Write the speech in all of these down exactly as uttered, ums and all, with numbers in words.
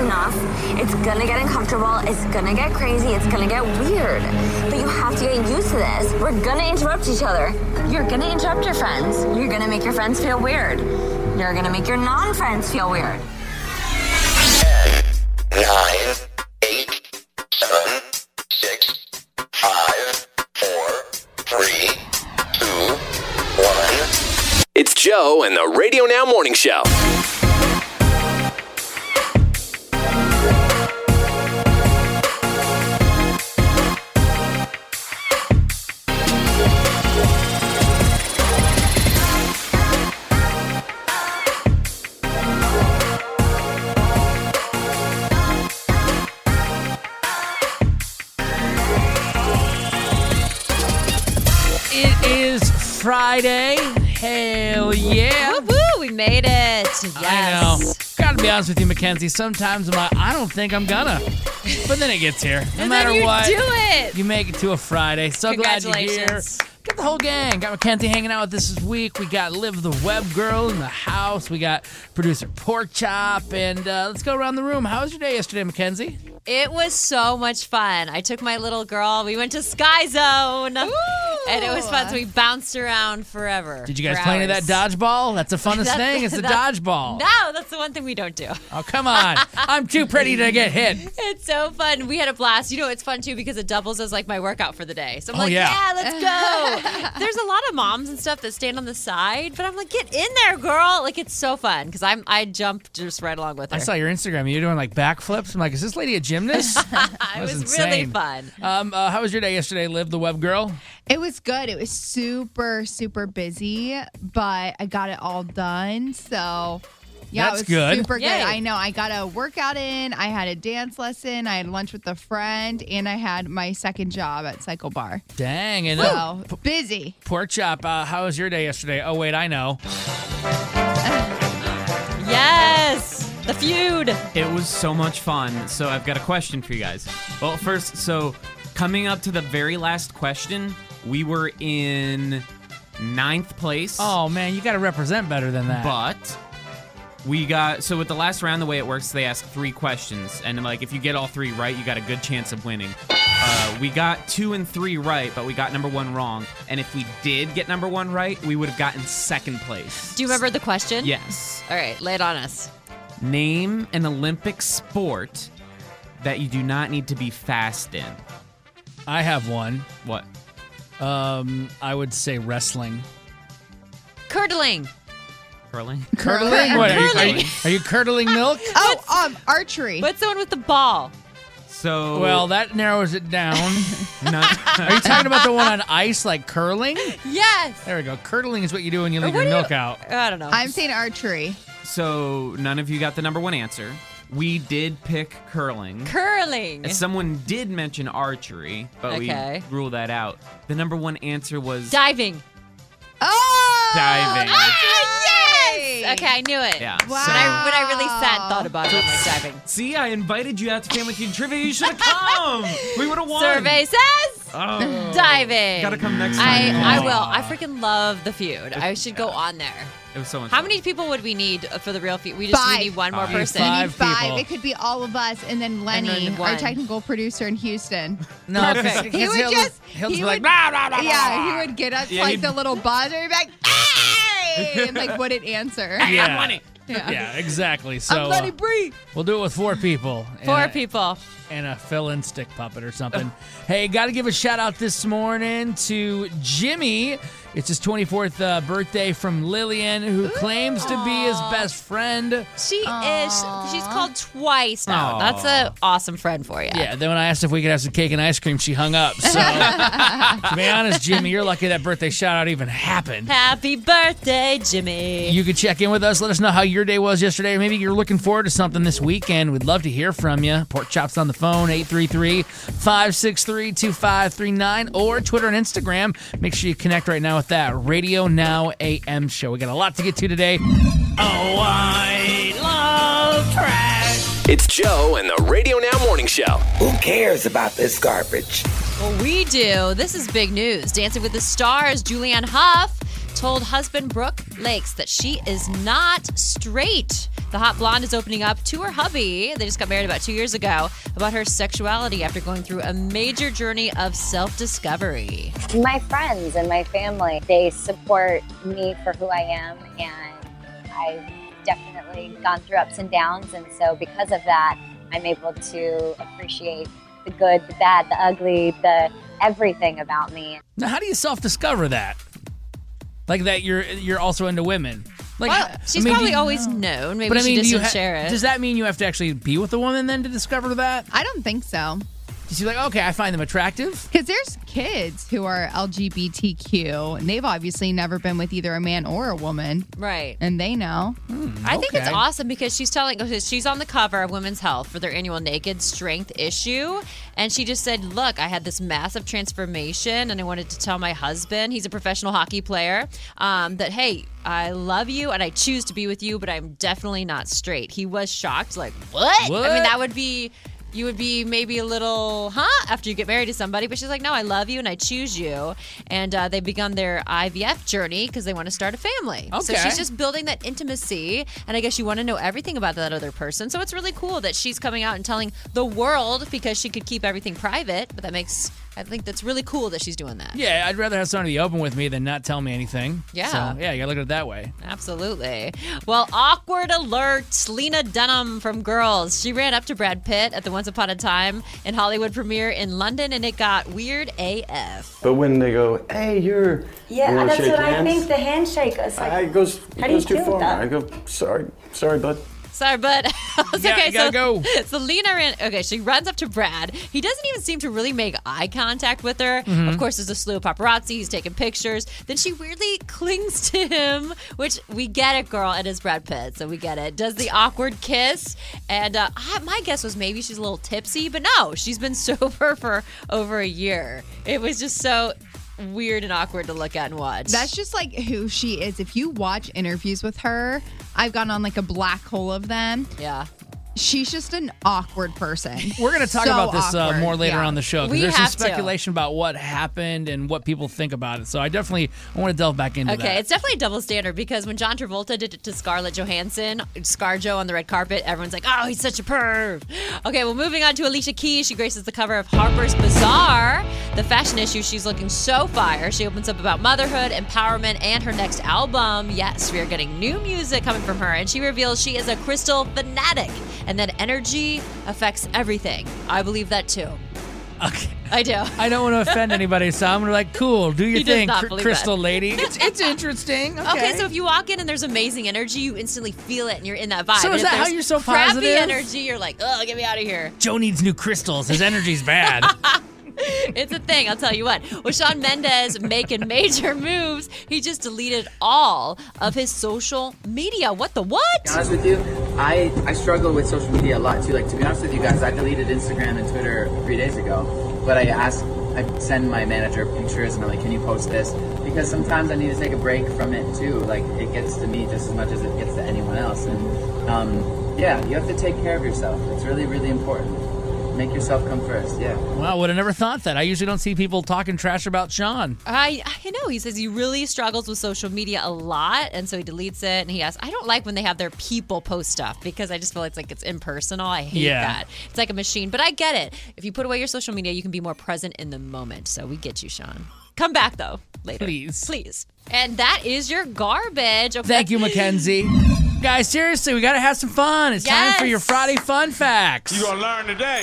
enough. It's gonna get uncomfortable. It's gonna get crazy. It's gonna get weird. But you have to get used to this. We're gonna interrupt each other. You're gonna interrupt your friends. You're gonna make your friends feel weird. You're gonna make your non-friends feel weird. ten, nine, eight, seven, six, five, four, three, two, one. It's Joe and the Radio Now Morning Show. It is Friday. Hell yeah. Woo-woo, we made it. Yes. I know. Gotta be honest with you, Mackenzie. Sometimes I'm like, I don't think I'm gonna. But then it gets here. No and matter then you what. do it. You make it to a Friday. So glad you're here. Congratulations. Got the whole gang. Got Mackenzie hanging out with us this week. We got Liv the Web Girl in the house. We got producer Pork Chop. And uh, let's go around the room. How was your day yesterday, Mackenzie? It was so much fun. I took my little girl. We went to Sky Zone. Ooh. And it was fun. So we bounced around forever. Did you guys for play any of hours. that dodgeball? That's the funnest That's- thing. It's the that's- dodgeball. No, that's the one thing we don't do. Oh, come on. I'm too pretty to get hit. It's so fun. We had a blast. You know, it's fun, too, because it doubles as, like, my workout for the day. So I'm Oh, like, yeah. yeah, let's go. There's a lot of moms and stuff that stand on the side, but I'm like, get in there, girl. Like, it's so fun because I'm I jump just right along with her. I saw your Instagram. You're doing, like, backflips. I'm like, is this lady a gymnast? it was insane. really fun. Um, uh, how was your day yesterday, Liv, the Web Girl? It was good. It was super, super busy, but I got it all done. So, yeah, That's it was good. super good. Yay. I know. I got a workout in. I had a dance lesson. I had lunch with a friend, and I had my second job at Cycle Bar. Dang. And uh, So, busy. Pork Chop, uh, how was your day yesterday? Oh, wait, I know. Yes, the feud. It was so much fun. So I've got a question for you guys. Well, first, so coming up to the very last question, we were in ninth place. Oh, man, you got to represent better than that. But we got, so with the last round, the way it works, they ask three questions. And like, if you get all three right, you got a good chance of winning. Uh, we got two and three right, but we got number one wrong. And if we did get number one right, we would have gotten second place. Do you remember the question? Yes. All right, lay it on us. Name an Olympic sport that you do not need to be fast in. I have one. What? Um, I would say wrestling. Curdling. Curling? Curdling? What, are you, are, Curdling. you, are you curdling milk? Oh, um, archery. What's the one with the ball? So. Well, that narrows it down. not, Are you talking about the one on ice, like curling? Yes. There we go. Curdling is what you do when you leave What your do you- milk out. I don't know. I'm saying archery. So none of you got the number one answer. We did pick curling. Curling. Someone did mention archery, but Okay. we ruled that out. The number one answer was Diving. Oh! diving. Yes. Okay, I knew it. Yeah. Wow. When I, when I really sat and thought about it, I was like diving. See, I invited you out to Family Feud Trivia. You should have come. We would have won. Survey says Oh. diving. Gotta come next I, time. I will. I freaking love the feud. I should go on there. It was so much How fun. many people would we need for the real feud? We just we Five. need one more Five. person. We Five need five. people. It could be all of us, and then Lenny, then our one. technical producer in Houston. No, Perfect. because He would he'll, just- he'll he just be like, would- blah, blah, blah, Yeah, blah. he would get us Yeah, like he'd- the little buzzer and be like, "Hey!" and like wouldn't answer. Yeah. Yeah. Yeah, exactly. So I'm Lenny uh, Bree. we'll do it with four people. Four and a, people. And a fill-in stick puppet or something. Hey, got to give a shout-out this morning to Jimmy. It's his twenty-fourth uh, birthday from Lillian, who claims to be his best friend. She is. She's called twice now. Aw. That's an awesome friend for you. Yeah, then when I asked if we could have some cake and ice cream, she hung up. So, to be honest, Jimmy, you're lucky that birthday shout-out even happened. Happy birthday, Jimmy. You could check in with us. Let us know how your day was yesterday. Maybe you're looking forward to something this weekend. We'd love to hear from you. Pork Chop's on the phone, eight three three, five six three, two five three nine, or Twitter and Instagram. Make sure you connect right now with that Radio Now A M show. We got a lot to get to today. Oh, I love trash. It's Joe and the Radio Now Morning Show. Who cares about this garbage? Well, we do. This is big news. Dancing with the Stars, Julianne Hough told husband Brooke Lakes that she is not straight. The hot blonde is opening up to her hubby, they just got married about two years ago, about her sexuality after going through a major journey of self-discovery. My friends and my family, they support me for who I am, and I've definitely gone through ups and downs, and so because of that, I'm able to appreciate the good, the bad, the ugly, the everything about me. Now, how do you self-discover that? Like that you're you're also into women? Like, Well, she's I mean, probably do you- always known. Maybe But I she mean, just do you didn't ha- share it. Does that mean you have to actually be with a woman then to discover that? I don't think so. She's like, okay, I find them attractive. Because there's kids who are L G B T Q, and they've obviously never been with either a man or a woman, Right. and they know. I think it's okay. awesome because she's telling, okay, she's on the cover of Women's Health for their annual Naked Strength issue. And she just said, look, I had this massive transformation and I wanted to tell my husband, he's a professional hockey player, um, that, hey, I love you and I choose to be with you, but I'm definitely not straight. He was shocked, like, what? What? I mean, that would be... You would be maybe a little, huh, after you get married to somebody. But she's like, no, I love you and I choose you. And uh, they've begun their I V F journey because they want to start a family. So Okay. she's just building that intimacy. And I guess you want to know everything about that other person. So it's really cool that she's coming out and telling the world because she could keep everything private. But that makes, I think that's really cool that she's doing that. Yeah, I'd rather have somebody be open with me than not tell me anything. Yeah. So, yeah, you gotta look at it that way. Absolutely. Well, awkward alert. Lena Dunham from Girls. She ran up to Brad Pitt at the Once Upon a Time in Hollywood premiere in London, and it got weird A F. But when they go, hey, you're. Yeah, you wanna that's shake what I hands? think. The handshake is like. I goes, it how do you goes too deal with far. that? I go, sorry, sorry, bud. Sorry, but it's Yeah, okay. you gotta so, go. so Lena ran. Okay, she runs up to Brad. He doesn't even seem to really make eye contact with her. Mm-hmm. Of course, there's a slew of paparazzi. He's taking pictures. Then she weirdly clings to him, which we get it, girl. It is Brad Pitt, so we get it. Does the awkward kiss, and uh, I, my guess was maybe she's a little tipsy, but no, she's been sober for over a year. It was just so weird and awkward to look at and watch. That's just like who she is. If you watch interviews with her, I've gone on like a black hole of them. yeah. She's just an awkward person. We're going to talk So about this uh, awkward, more later yeah. on the show because We there's some have to. speculation about what happened and what people think about it. So I definitely I want to delve back into Okay, that. it's definitely a double standard because when John Travolta did it to Scarlett Johansson, ScarJo on the red carpet, everyone's like, oh, he's such a perv. Okay, well, moving on to Alicia Keys. She graces the cover of Harper's Bazaar. The fashion issue, she's looking so fire. She opens up about motherhood, empowerment, and her next album. Yes, we are getting new music coming from her, and she reveals she is a crystal fanatic and that energy affects everything. I believe that too. Okay. I do. I don't want to offend anybody, so I'm gonna be like, cool, do your He does thing, not Cr- believe Crystal that. Lady. It's, it's interesting. Okay. Okay, so if you walk in and there's amazing energy, you instantly feel it and you're in that vibe. So And is if that how there's you're so crappy positive? energy, you're like, oh, get me out of here. Joe needs new crystals. His energy's bad. It's a thing, I'll tell you what. With Shawn Mendes making major moves, he just deleted all of his social media. What the what? To be honest with you, I, I struggle with social media a lot too. Like, to be honest with you guys, I deleted Instagram and Twitter three days ago. But I asked, I send my manager pictures and I'm like, can you post this? Because sometimes I need to take a break from it too. Like, it gets to me just as much as it gets to anyone else. And um, yeah, you have to take care of yourself. It's really, really important. Make yourself come first, yeah. Wow, would have never thought that. I usually don't see people talking trash about Sean. I I know. He says he really struggles with social media a lot, and so he deletes it. And he asks, I don't like when they have their people post stuff because I just feel it's like it's impersonal. I hate Yeah. that. It's like a machine. But I get it. If you put away your social media, you can be more present in the moment. So we get you, Sean. Come back, though, later. Please. Please. And that is your garbage. Okay. Thank you, Mackenzie. Guys, seriously, we got to have some fun. It's time for Yes. your Friday fun facts. You gonna learn today.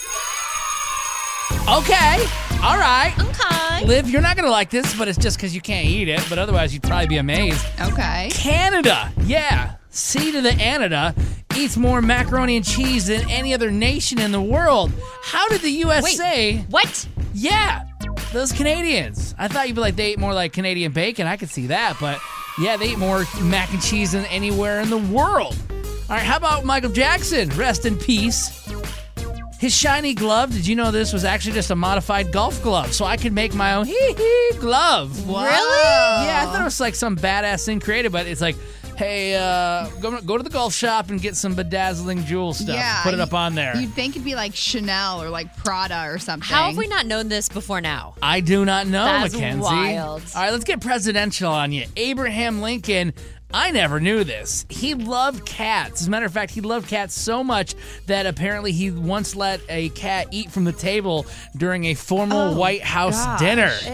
Okay. All right. Okay. Liv, you're not going to like this, but it's just because you can't eat it. But otherwise, you'd probably be amazed. Okay. Canada. Yeah. C to the Canada eats more macaroni and cheese than any other nation in the world. How did the U S A... Wait, what? Yeah. Those Canadians. I thought you'd be like, they eat more like Canadian bacon. I could see that. But yeah, they eat more mac and cheese than anywhere in the world. All right. How about Michael Jackson? Rest in peace. His shiny glove, did you know this was actually just a modified golf glove? So I could make my own hee hee glove. Wow. Really? Yeah, I thought it was like some badass thing created, but it's like hey, uh, go, go to the golf shop and get some bedazzling jewel stuff. Yeah, Put it up on there. You'd think it'd be like Chanel or like Prada or something. How have we not known this before now? I do not know, That's Mackenzie. wild. All right, let's get presidential on you. Abraham Lincoln, I never knew this. He loved cats. As a matter of fact, he loved cats so much that apparently he once let a cat eat from the table during a formal Oh, White House gosh. dinner. Ew.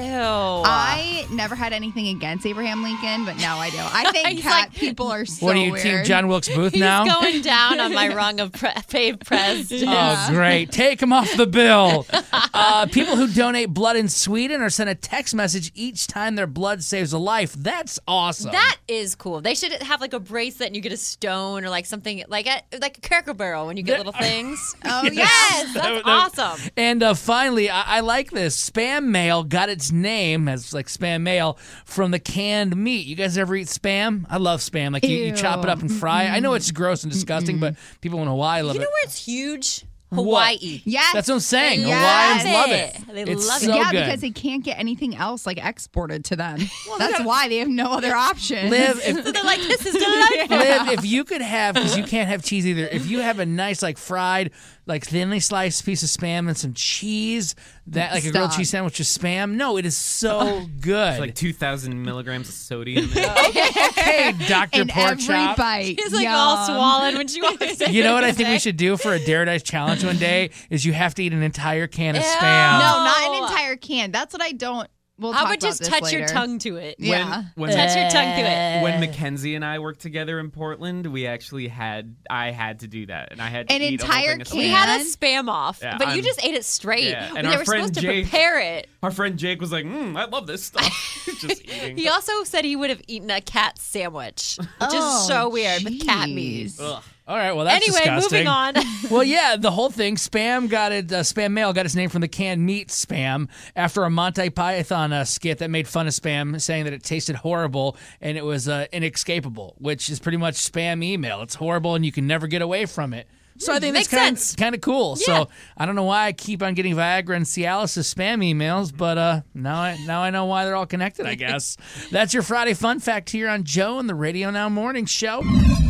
I never had anything against Abraham Lincoln, but now I do. I think He's cat like- people are so What are you, weird. Team John Wilkes Booth He's now? going down on my rung of pre- paid president. Oh, great. Take him off the bill. Uh, people who donate blood in Sweden are sent a text message each time their blood saves a life. That's awesome. That is cool. They should have like a bracelet and you get a stone or like something like a, like a Cracker Barrel when you get little things. Oh, yes, yes. that's That- that- awesome. And uh, finally, I-, I like this. Spam mail got its name as like spam mail from the canned meat. You guys ever eat spam? I love spam. Like you, you chop it up and fry it. I know it's gross and disgusting, but people in Hawaii love You know it. where it's huge? Hawaii. Yes. That's what I'm saying. They Hawaiians love love it. it. They it's love it. so yeah, good. because they can't get anything else like exported to them. That's why they have no other option. Liv, if, So they're like, this is delightful. Liv, if you could have, because you can't have cheese either, if you have a nice, like, fried, like, thinly sliced piece of Spam and some cheese, that like a grilled Stop. cheese sandwich with Spam, no, it is so good. It's like two thousand milligrams of sodium. in it. okay, Doctor in Pork every Chop. bite. She's like all Yum. swollen when she walks in. You know what I think we should do for a Dare Dice challenge one day is you have to eat an entire can of Ew. Spam. No, not Oh. an entire can. That's what I don't. We'll How talk about about just this touch your later. tongue to it? Yeah. When, Touch your tongue to it. when Mackenzie and I worked together in Portland, we actually had I had to do that, and I had to An eat a whole entire thing of can? We Spam. had a spam off, Yeah, but you I'm- just ate it straight. Yeah, and they our were friend supposed to Jake- prepare it. Our friend Jake was like, mm, "I love this stuff." Just eating. He also said he would have eaten a cat sandwich, which Oh, is so weird with cat meat. jeez. Ugh. All right, well, that's Anyway, disgusting. moving on. Well, yeah, the whole thing. Spam got it. Uh, Spam Mail got its name from the canned meat Spam after a Monty Python uh, skit that made fun of Spam, saying that it tasted horrible and it was uh, inescapable, which is pretty much Spam email. It's horrible and you can never get away from it. So I think Makes that's kind sense. of, kind of cool. Yeah. So I don't know why I keep on getting Viagra and Cialis as spam emails, but uh, now I now I know why they're all connected. I guess that's your Friday fun fact here on Joe and the Radio Now Morning Show.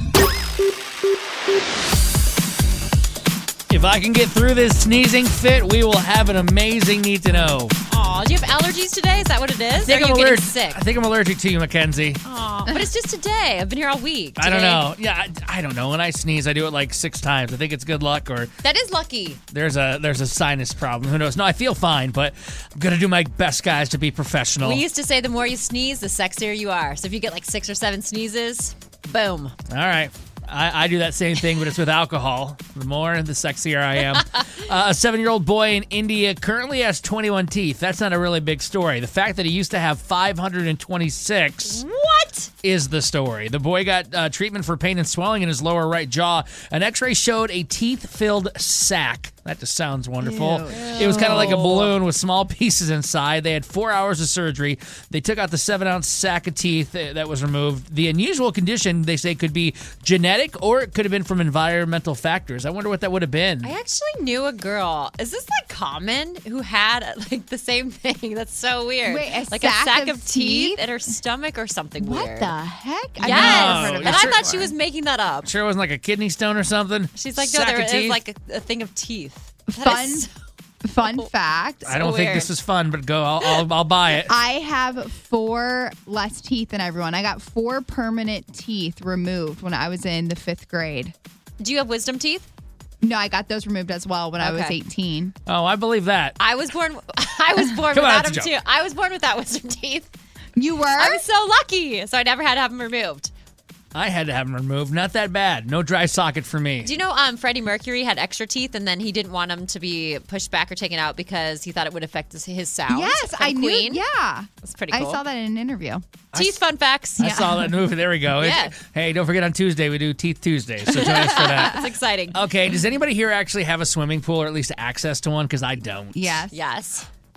If I can get through this sneezing fit, we will have an amazing need to know. Aw, do you have allergies today? Is that what it is? I think, or are you I'm getting allergic, sick? I think I'm allergic to you, Mackenzie. Aw, but it's just today. I've been here all week. I don't Today- know. Yeah, I, I don't know. When I sneeze, I do it like six times. I think it's good luck, or That is lucky. there's a there's a sinus problem. Who knows? No, I feel fine, but I'm gonna do my best, guys, to be professional. We used to say the more you sneeze, the sexier you are. So if you get like six or seven sneezes, boom. All right. I, I do that same thing, but it's with alcohol. The more, the sexier I am. uh, a seven-year-old boy in India currently has twenty-one teeth. That's not a really big story. The fact that he used to have five hundred twenty-six What? is the story. The boy got uh, treatment for pain and swelling in his lower right jaw. An x-ray showed a teeth-filled sac. That just sounds wonderful. It was kind of like a balloon with small pieces inside. They had four hours of surgery. They took out the seven-ounce sack of teeth uh, that was removed. The unusual condition, they say, could be genetic or it could have been from environmental factors. I wonder what that would have been. I actually knew a girl. Is this like common who had like the same thing? That's so weird. Wait, a like sack a sack of of, teeth? teeth in her stomach or something What weird. the heck? I've Yes, never heard of and that I thought before. she was making that up. Sure it wasn't like a kidney stone or something? She's like, no, Sack there of is teeth? like a, a thing of teeth. That Fun, is fun fact. I don't think weird. this is fun, but go. I'll, I'll, I'll buy it. I have four less teeth than everyone. I got four permanent teeth removed when I was in the fifth grade. Do you have wisdom teeth? No, I got those removed as well when I was Okay. eighteen. Oh, I believe that. I was born. I was born Come on, without that's a them joke. too. I was born without wisdom teeth. You were? I was so lucky, so I never had to have them removed. I had to have them removed. Not that bad. No dry socket for me. Do you know um, Freddie Mercury had extra teeth, and then he didn't want them to be pushed back or taken out because he thought it would affect his, his sound? Yes, from I knew. Queen. Yeah. That's pretty I cool. saw that in an interview. Teeth fun facts. I saw that movie. There we go. Yeah. Hey, don't forget on Tuesday we do Teeth Tuesdays, so join us for that. That's exciting. Okay, does anybody here actually have a swimming pool or at least access to one? Because I don't. Yes. Yes.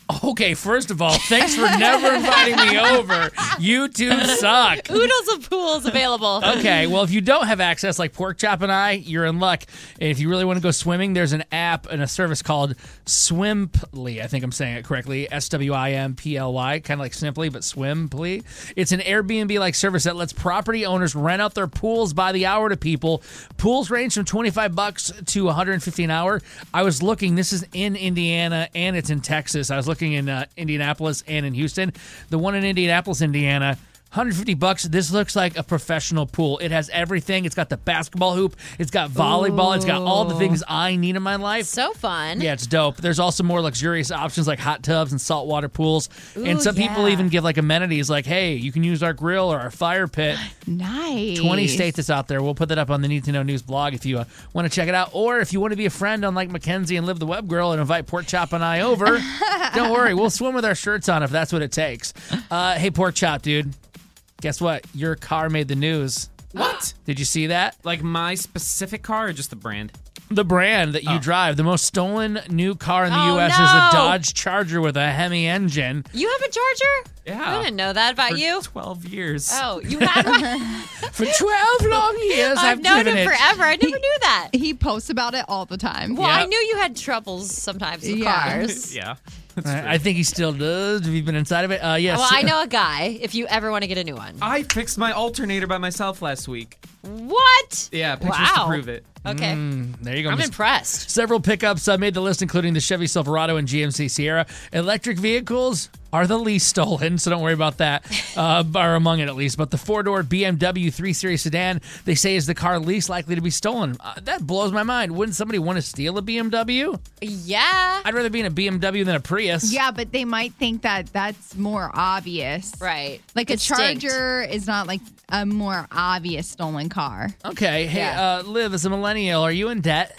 Okay, first of all, thanks for never inviting me over. You two suck. Oodles of pools available. Okay, well, if you don't have access like Pork Chop and I, you're in luck. And if you really want to go swimming, there's an app and a service called Swimply. I think I'm saying it correctly. S W I M P L Y, kind of like Simply, but Swimply. It's an Airbnb-like service that lets property owners rent out their pools by the hour to people. Pools range from twenty-five bucks to one hundred fifty an hour. I was looking, this is in Indiana and it's in Texas. I was looking in uh, Indianapolis and in Houston. The one in Indianapolis, Indiana, one hundred fifty bucks. This looks like a professional pool. It has everything. It's got the basketball hoop. It's got volleyball. Ooh. It's got all the things I need in my life. So fun. Yeah, it's dope. There's also more luxurious options like hot tubs and saltwater pools. Ooh, and some yeah. people even give like amenities like, hey, you can use our grill or our fire pit. Nice. twenty states that's out there. We'll put that up on the Need to Know News blog if you uh, want to check it out. Or if you want to be a friend on like Mackenzie and Live the Web Girl and invite Pork Chop and I over, don't worry. We'll swim with our shirts on if that's what it takes. Uh, hey, Pork Chop, dude. Guess what? Your car made the news. What? Did you see that? Like my specific car or just the brand? The brand that you Oh. drive. The most stolen new car in the Oh, U S no. is a Dodge Charger with a Hemi engine. You have a Charger? Yeah. I didn't know that about For you. twelve years. Oh, you had one? For twelve long years, I've, I've known driven him it. forever. I never knew that. He posts about it all the time. Well, I Yep. knew you had troubles sometimes with Yeah. cars. Yeah. I I think he still does. Have you been inside of it? Uh, yes. Well, I know a guy if you ever want to get a new one. I fixed my alternator by myself last week. What? Yeah, pictures Wow. to prove it. Okay. Mm, there you go. I'm Miss- impressed. Several pickups uh, made the list, including the Chevy Silverado and G M C Sierra. Electric vehicles are the least stolen, so don't worry about that, uh, are among it at least. But the four-door B M W three Series sedan, they say, is the car least likely to be stolen. Uh, that blows my mind. Wouldn't somebody want to steal a B M W? Yeah. I'd rather be in a B M W than a Prius. Yeah, but they might think that that's more obvious. Right. Like Distinct. a Charger is not like a more obvious stolen car. Okay. Hey, Yeah. uh, Liv, as a millennial, are you in debt?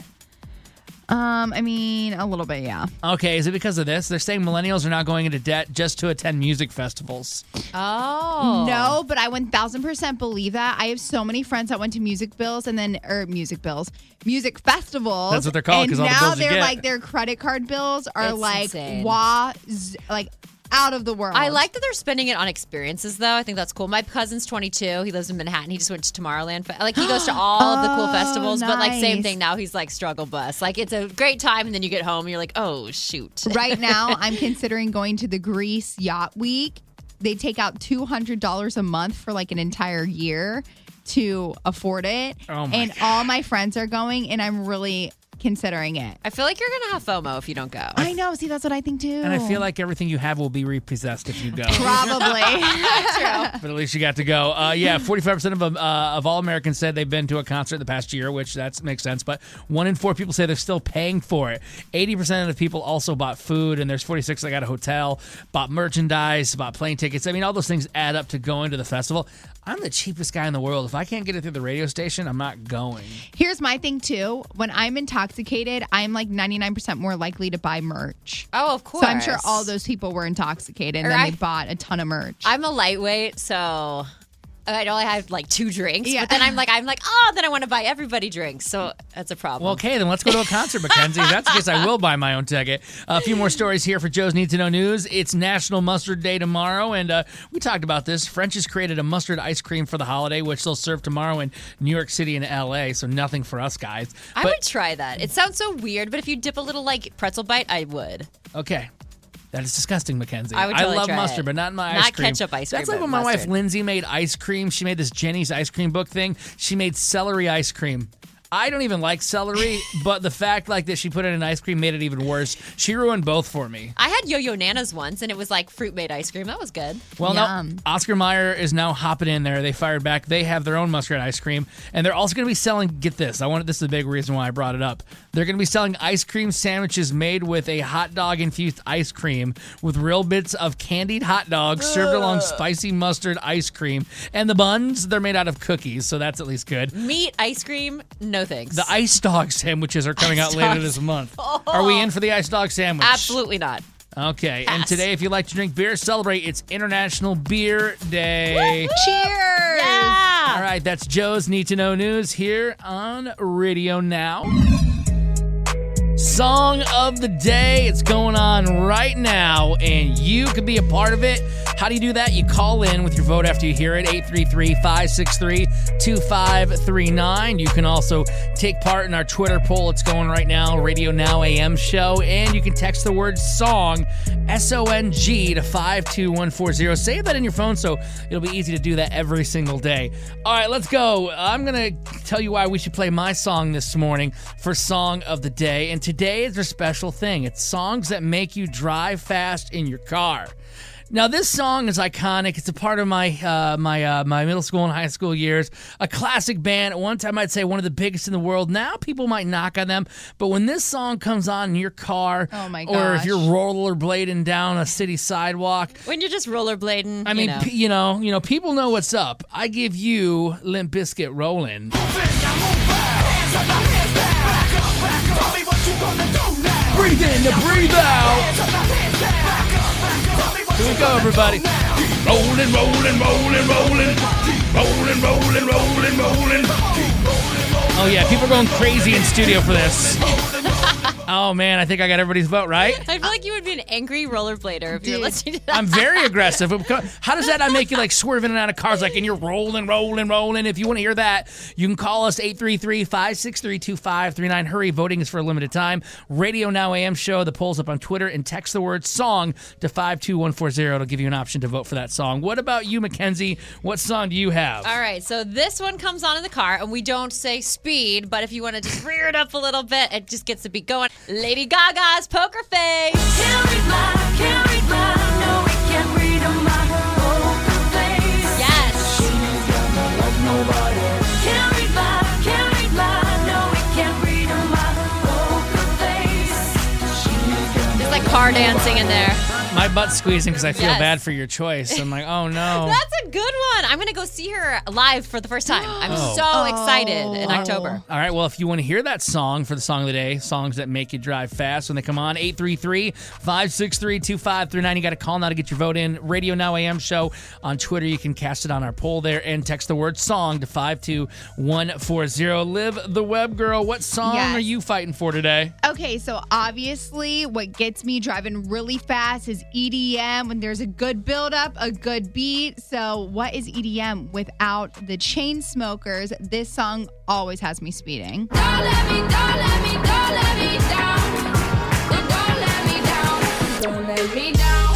Um, I mean, a little bit, yeah. Okay, is it because of this? They're saying millennials are now going into debt just to attend music festivals. Oh. No, but I one thousand percent believe that. I have so many friends that went to music bills and then, or music bills, music festivals. That's what they're called, And 'cause all the now bills you they're get. like, their credit card bills are It's like, insane. wah, z- like out of the world. I like that they're spending it on experiences, though. I think that's cool. My cousin's twenty-two. He lives in Manhattan. He just went to Tomorrowland. Fe- Like, he goes to all of the cool Oh, festivals, but, like, same nice. thing now. He's, like, struggle bus. Like, it's a great time, and then you get home, and you're like, oh, shoot. Right now, I'm considering going to the Greece Yacht Week. They take out two hundred dollars a month for like an entire year to afford it. Oh my and God. all my friends are going, and I'm really considering it. I feel like you're going to have FOMO if you don't go. I know. See, that's what I think too. And I feel like everything you have will be repossessed if you go. Probably. But at least you got to go. Uh, yeah, forty-five percent of, uh, of all Americans said they've been to a concert the past year, which that makes sense. But one in four people say they're still paying for it. eighty percent of the people also bought food, and there's forty-six that got a hotel, bought merchandise, bought plane tickets. I mean, all those things add up to going to the festival. I'm the cheapest guy in the world. If I can't get it through the radio station, I'm not going. Here's my thing too. When I'm intoxicated, I'm like ninety-nine percent more likely to buy merch. Oh, of course. So I'm sure all those people were intoxicated and Or then I- they bought a ton of merch. I'm a lightweight, so I only have like two drinks. Yeah. But then I'm like, I'm like, oh, then I want to buy everybody drinks. So that's a problem. Well, okay, then let's go to a concert, Mackenzie. If that's the case, I will buy my own ticket. Uh, a few more stories here for Joe's Need to Know News. It's National Mustard Day tomorrow, and uh, we talked about this. French has created a mustard ice cream for the holiday, which they'll serve tomorrow in New York City and L A, so nothing for us guys. I But- would try that. It sounds so weird, but if you dip a little like pretzel bite, I would. Okay. That is disgusting, Mackenzie. I would totally love try mustard, it. but not in my Not ice cream. ketchup ice That's cream, like when but my wife mustard. Lindsay made ice cream. She made this Jenny's ice cream book thing. She made celery ice cream. I don't even like celery, but the fact like that she put it in ice cream made it even worse. She ruined both for me. I had Yo-Yo Nana's once, and it was like fruit made ice cream. That was good. Well, no, Yum. Oscar Mayer is now hopping in there. They fired back. They have their own mustard ice cream, and they're also going to be selling. Get this, I wanted this is the big reason why I brought it up. They're going to be selling ice cream sandwiches made with a hot dog infused ice cream with real bits of candied hot dogs served along spicy mustard ice cream, and the buns they're made out of cookies, so that's at least good. Meat ice cream, no thanks. The ice dog sandwiches are coming out later dogs. this month. Are we in for the ice dog sandwich? Absolutely not. Okay, and Pass. today, if you like to drink beer, celebrate. It's International Beer Day. Cheers. Yeah. All right, that's Joe's Need to Know News here on Radio Now. Song of the day. It's going on right now, and you could be a part of it. How do you do that? You call in with your vote after you hear it, eight three three, five six three, two five three nine. You can also take part in our Twitter poll. It's going right now, Radio Now A M show, and you can text the word song, S O N G, to five two one four zero. Save that in your phone so it'll be easy to do that every single day. All right, let's go. I'm going to tell you why we should play my song this morning for Song of the Day, and today is a special thing. It's songs that make you drive fast in your car. Now, this song is iconic. It's a part of my uh, my uh, my middle school and high school years. A classic band. At one time, I'd say one of the biggest in the world. Now, people might knock on them. But when this song comes on in your car, oh my or if gosh. you're rollerblading down a city sidewalk. When you're just rollerblading, I mean, you know. P- you know, you know, people know what's up. I give you Limp Bizkit Rollin'. Breathe in to breathe out. Here we go, everybody. Rolling, rolling, rolling, rolling. Rolling, rolling, rolling, rolling. Oh, yeah, people are going crazy in studio for this. Oh, man, I think I got everybody's vote, right? I feel like you would be an angry rollerblader if you were listening to that. I'm very aggressive. How does that not make you like swerving out of cars like and you're rolling, rolling, rolling? If you want to hear that, you can call us eight three three, five six three, two five three nine. Hurry, voting is for a limited time. Radio Now A M show. The poll's up on Twitter, and text the word song to five two one four zero. It'll give you an option to vote for that song. What about you, Mackenzie? What song do you have? All right, so this one comes on in the car, and we don't say speed, but if you want to just rear it up a little bit, it just gets the beat going. Lady Gaga's Poker Face. Can't read my, can't read my, no, we can't read my poker face. Yes. She ain't got no love, nobody. Can't read my, can't read my, no, we can't read my poker face. She ain't got There's like car dancing in there. My butt's squeezing because I feel Yes. bad for your choice. I'm like, oh no. That's a good one. I'm going to go see her live for the first time. I'm Oh. so excited in October. All right, well, if you want to hear that song for the song of the day, songs that make you drive fast when they come on, eight three three, five six three, two five three nine. You got to call now to get your vote in. Radio Now A M show on Twitter. You can cast it on our poll there and text the word song to five two one four zero. Liv, the web girl, what song Yes. are you fighting for today? Okay, so obviously what gets me driving really fast is E D M when there's a good build-up, a good beat. So what is E D M without the Chainsmokers? This song always has me speeding. Don't let me, don't let me, don't let me down. Don't let me down. Don't let me down.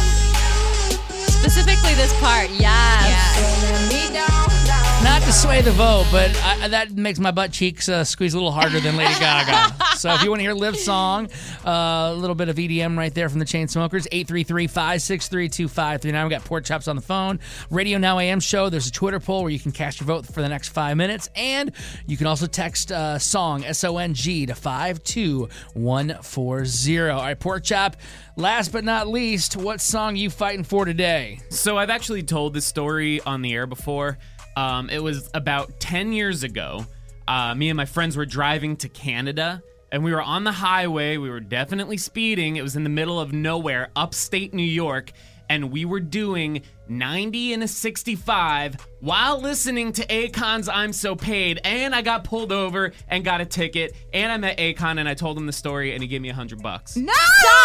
Specifically this part, yes. Don't let me down, down. Not to sway the vote, but I, that makes my butt cheeks uh, squeeze a little harder than Lady Gaga. So if you want to hear Liv's song, uh, a little bit of E D M right there from the Chainsmokers, eight three three, five six three, two five three nine. We got Pork Chops on the phone. Radio Now A M show. There's a Twitter poll where you can cast your vote for the next five minutes. And you can also text uh, song, S O N G, to five two one four zero. All right, Pork Chop, last but not least, what song you fighting for today? So I've actually told this story on the air before. Um, it was about ten years ago. Uh, me and my friends were driving to Canada, and we were on the highway. We were definitely speeding. It was in the middle of nowhere, upstate New York, and we were doing ninety and a sixty-five while listening to Akon's I'm So Paid, and I got pulled over and got a ticket, and I met Akon, and I told him the story, and he gave me a hundred bucks. No!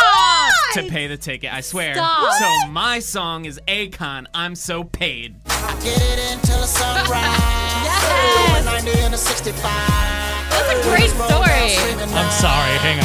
To pay the ticket, I swear. Stop. So my song is Akon, I'm So Paid. Get it until the sunrise. Yes. ninety and a sixty-five. That's a great story. I'm sorry, hang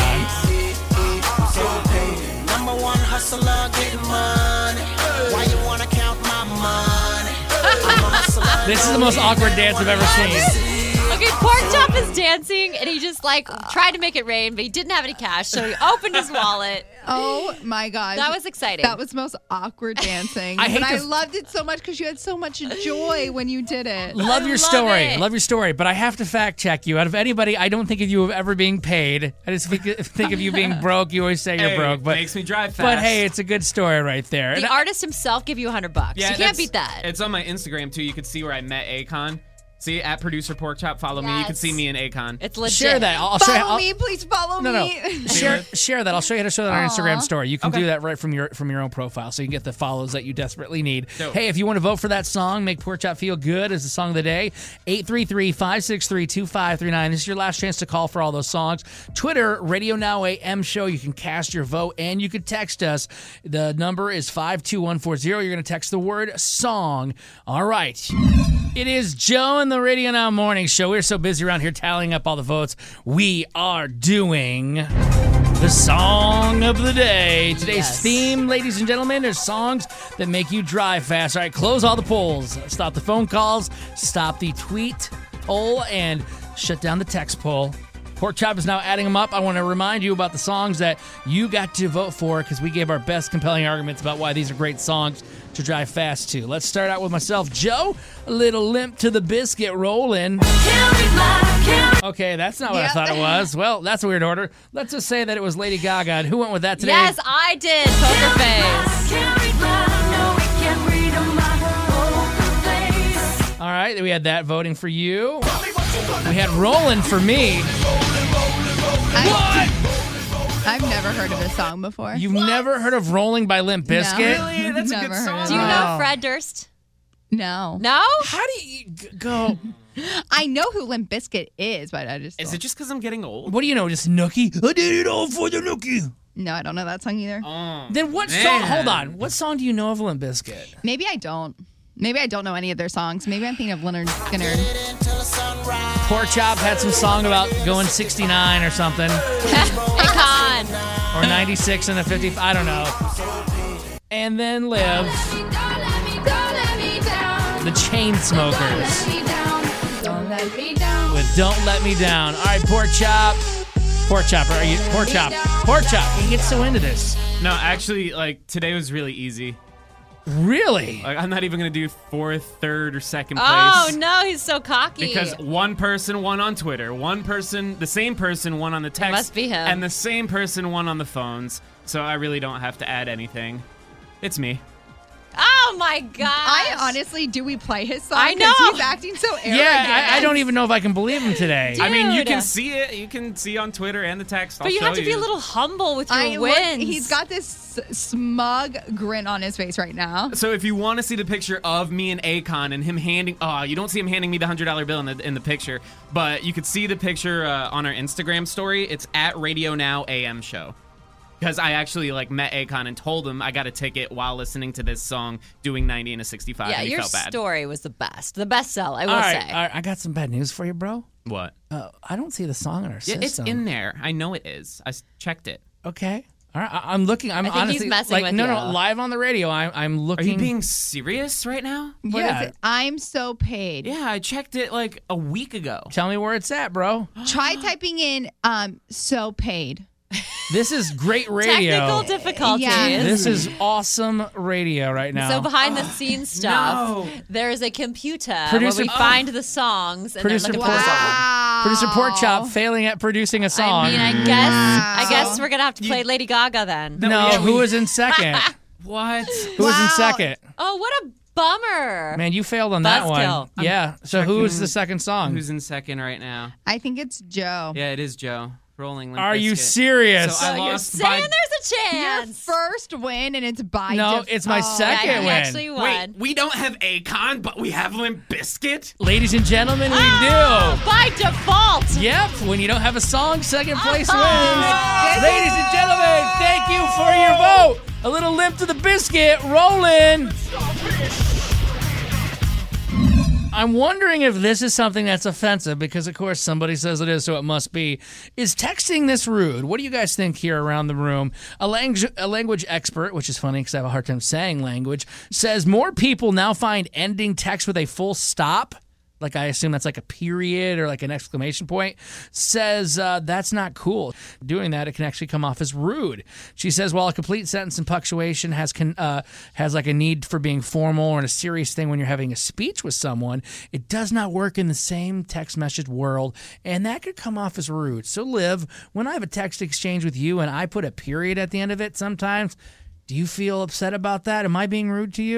on. Number one hustler getting money. Why you wanna count my money? I'm a hustler. This is the most awkward dance I've ever seen. Okay, Pork Chop is dancing, and he just like tried to make it rain, but he didn't have any cash, so he opened his wallet. Oh my gosh. That was exciting. That was the most awkward dancing. I hate and I to- loved it so much because you had so much joy when you did it. Love I your love story. it. Love your story. But I have to fact check you. Out of anybody, I don't think of you of ever being paid. I just think, think of you being broke. You always say you're Hey, broke. But, makes me drive fast. but hey, it's a good story right there. And The I- artist himself give you a hundred bucks. Yeah, you can't that's- beat that. It's on my Instagram too. You could see where I met Akon. See, at producer pork chop, follow me. You can Yes. see me in Akon. It's legit. Share that. I'll, I'll show you. Follow I'll- me, please follow No, no. me. Share, share that. I'll show you how to show that on our Aw. Instagram story. You can Okay. do that right from your from your own profile, so you can get the follows that you desperately need. Dope. Hey, if you want to vote for that song, make Pork Chop feel good as the song of the day. eight three three, five six three, two five three nine. This is your last chance to call for all those songs. Twitter, Radio Now A M Show. You can cast your vote, and you can text us. The number is five two one four zero. You're going to text the word song. All right. It is Joe and the Radio Now Morning Show. We're so busy around here tallying up all the votes. We are doing the song of the day. Today's Yes. theme, ladies and gentlemen, is songs that make you drive fast. All right, close all the polls. Stop the phone calls. Stop the tweet poll and shut down the text poll. Pork Chop is now adding them up. I want to remind you about the songs that you got to vote for because we gave our best compelling arguments about why these are great songs to drive fast to. Let's start out with myself. Joe, a little limp to the biscuit rolling. Okay, that's not what Yep. I thought it was. Well, that's a weird order. Let's just say that it was Lady Gaga. And who went with that today? Yes, I did. Poker face. All right, we had that voting for you. We had Rollin' for me. I, I've never heard of this song before. You've never heard of Rolling by Limp Bizkit? Really? That's a Never good heard song. of Do you it. know Oh. Fred Durst? No. No? How do you g- go? I know who Limp Bizkit is, but I just Is don't- it just because I'm getting old? What do you know? Just Nookie? I did it all for the Nookie. No, I don't know that song either. Oh, Then what man. song? Hold on. What song do you know of Limp Bizkit? Maybe I don't. Maybe I don't know any of their songs. Maybe I'm thinking of Leonard Skinner. Pork Chop had some song about going sixty-nine or something, Akon. or ninety-six and a fifty. I don't know. And then Liv, the Chainsmokers with "Don't Let Me Down." All right, Pork Chop. Pork Chop, are you? Pork Chop. Pork Chop. He gets so into this. No, actually, like today was really easy. Really? Like I'm not even gonna do fourth, third, or second place. Oh, no, he's so cocky. Because one person won on Twitter, one person, the same person won on the text, must be him. and the same person won on the phones. So I really don't have to add anything. It's me. Oh, my gosh. I honestly, do we play his song? I 'Cause know. He's acting so arrogant. Yeah, I, I don't even know if I can believe him today. I mean, you Dude. can see it. You can see on Twitter and the text. I'll But you show have to be you. a little humble with your I look, wins. he's got this s- smug grin on his face right now. So if you want to see the picture of me and Akon and him handing, oh, you don't see him handing me the hundred dollar bill in the in the picture, but you could see the picture uh, on our Instagram story. It's at Radio Now A M Show. Because I actually like met Akon and told him I got a ticket while listening to this song, doing ninety and a sixty-five, Yeah, and he your felt bad. story was the best. The best sell, I will all right, say. all right, I got some bad news for you, bro. What? Uh, I don't see the song in our Yeah, system. it's in there. I know it is. I s- checked it. Okay. All right, I- I'm looking. I'm I think he's honestly messing like with no, you. no, live on the radio. I'm I'm Are looking. you being serious right now? What is Yeah. it? I'm so paid. Yeah, I checked it like a week ago. Tell me where it's at, bro. Try typing in um so paid. This is great radio. Technical difficulties. Yeah. This is awesome radio right now. So behind the scenes stuff, no. there is a computer Producer- where we find the songs and Producer they're Pork looking for Chop. songs. Wow. Producer Pork Chop failing at producing a song. I mean, I guess I Wow. guess we're gonna have to play Lady Gaga then. no, yeah, who we- was in second? What? Who was in Wow. second? Oh, what a bummer! Man, you failed on that Buzzkill. one. Yeah. So who was the second song? Who's in second right now? I think it's Joe. Yeah, it is Joe. Rolling Limp Are you Bizkit. serious? So I So you're lost saying by. there's a Your chance. first win, and it's by No, def- it's my oh. second yeah, he win. actually won. Wait, we don't have Akon, but we have Limp Bizkit? Ladies and gentlemen, we Oh, do. by default. Yep, when you don't have a song, second place Oh. wins. Ladies and gentlemen, thank you for your vote. A little limp to the biscuit, rolling. I'm wondering if this is something that's offensive because, of course, somebody says it is, so it must be. Is texting this rude? What do you guys think here around the room? A language, a language expert, which is funny because I have a hard time saying language, says more people now find ending text with a full stop, like I assume that's like a period or like an exclamation point, says uh, that's not cool. Doing that, it can actually come off as rude. She says, while a complete sentence and punctuation has con- uh, has like a need for being formal or a serious thing when you're having a speech with someone, it does not work in the same text message world, and that could come off as rude. So, Liv, when I have a text exchange with you and I put a period at the end of it sometimes, do you feel upset about that? Am I being rude to you?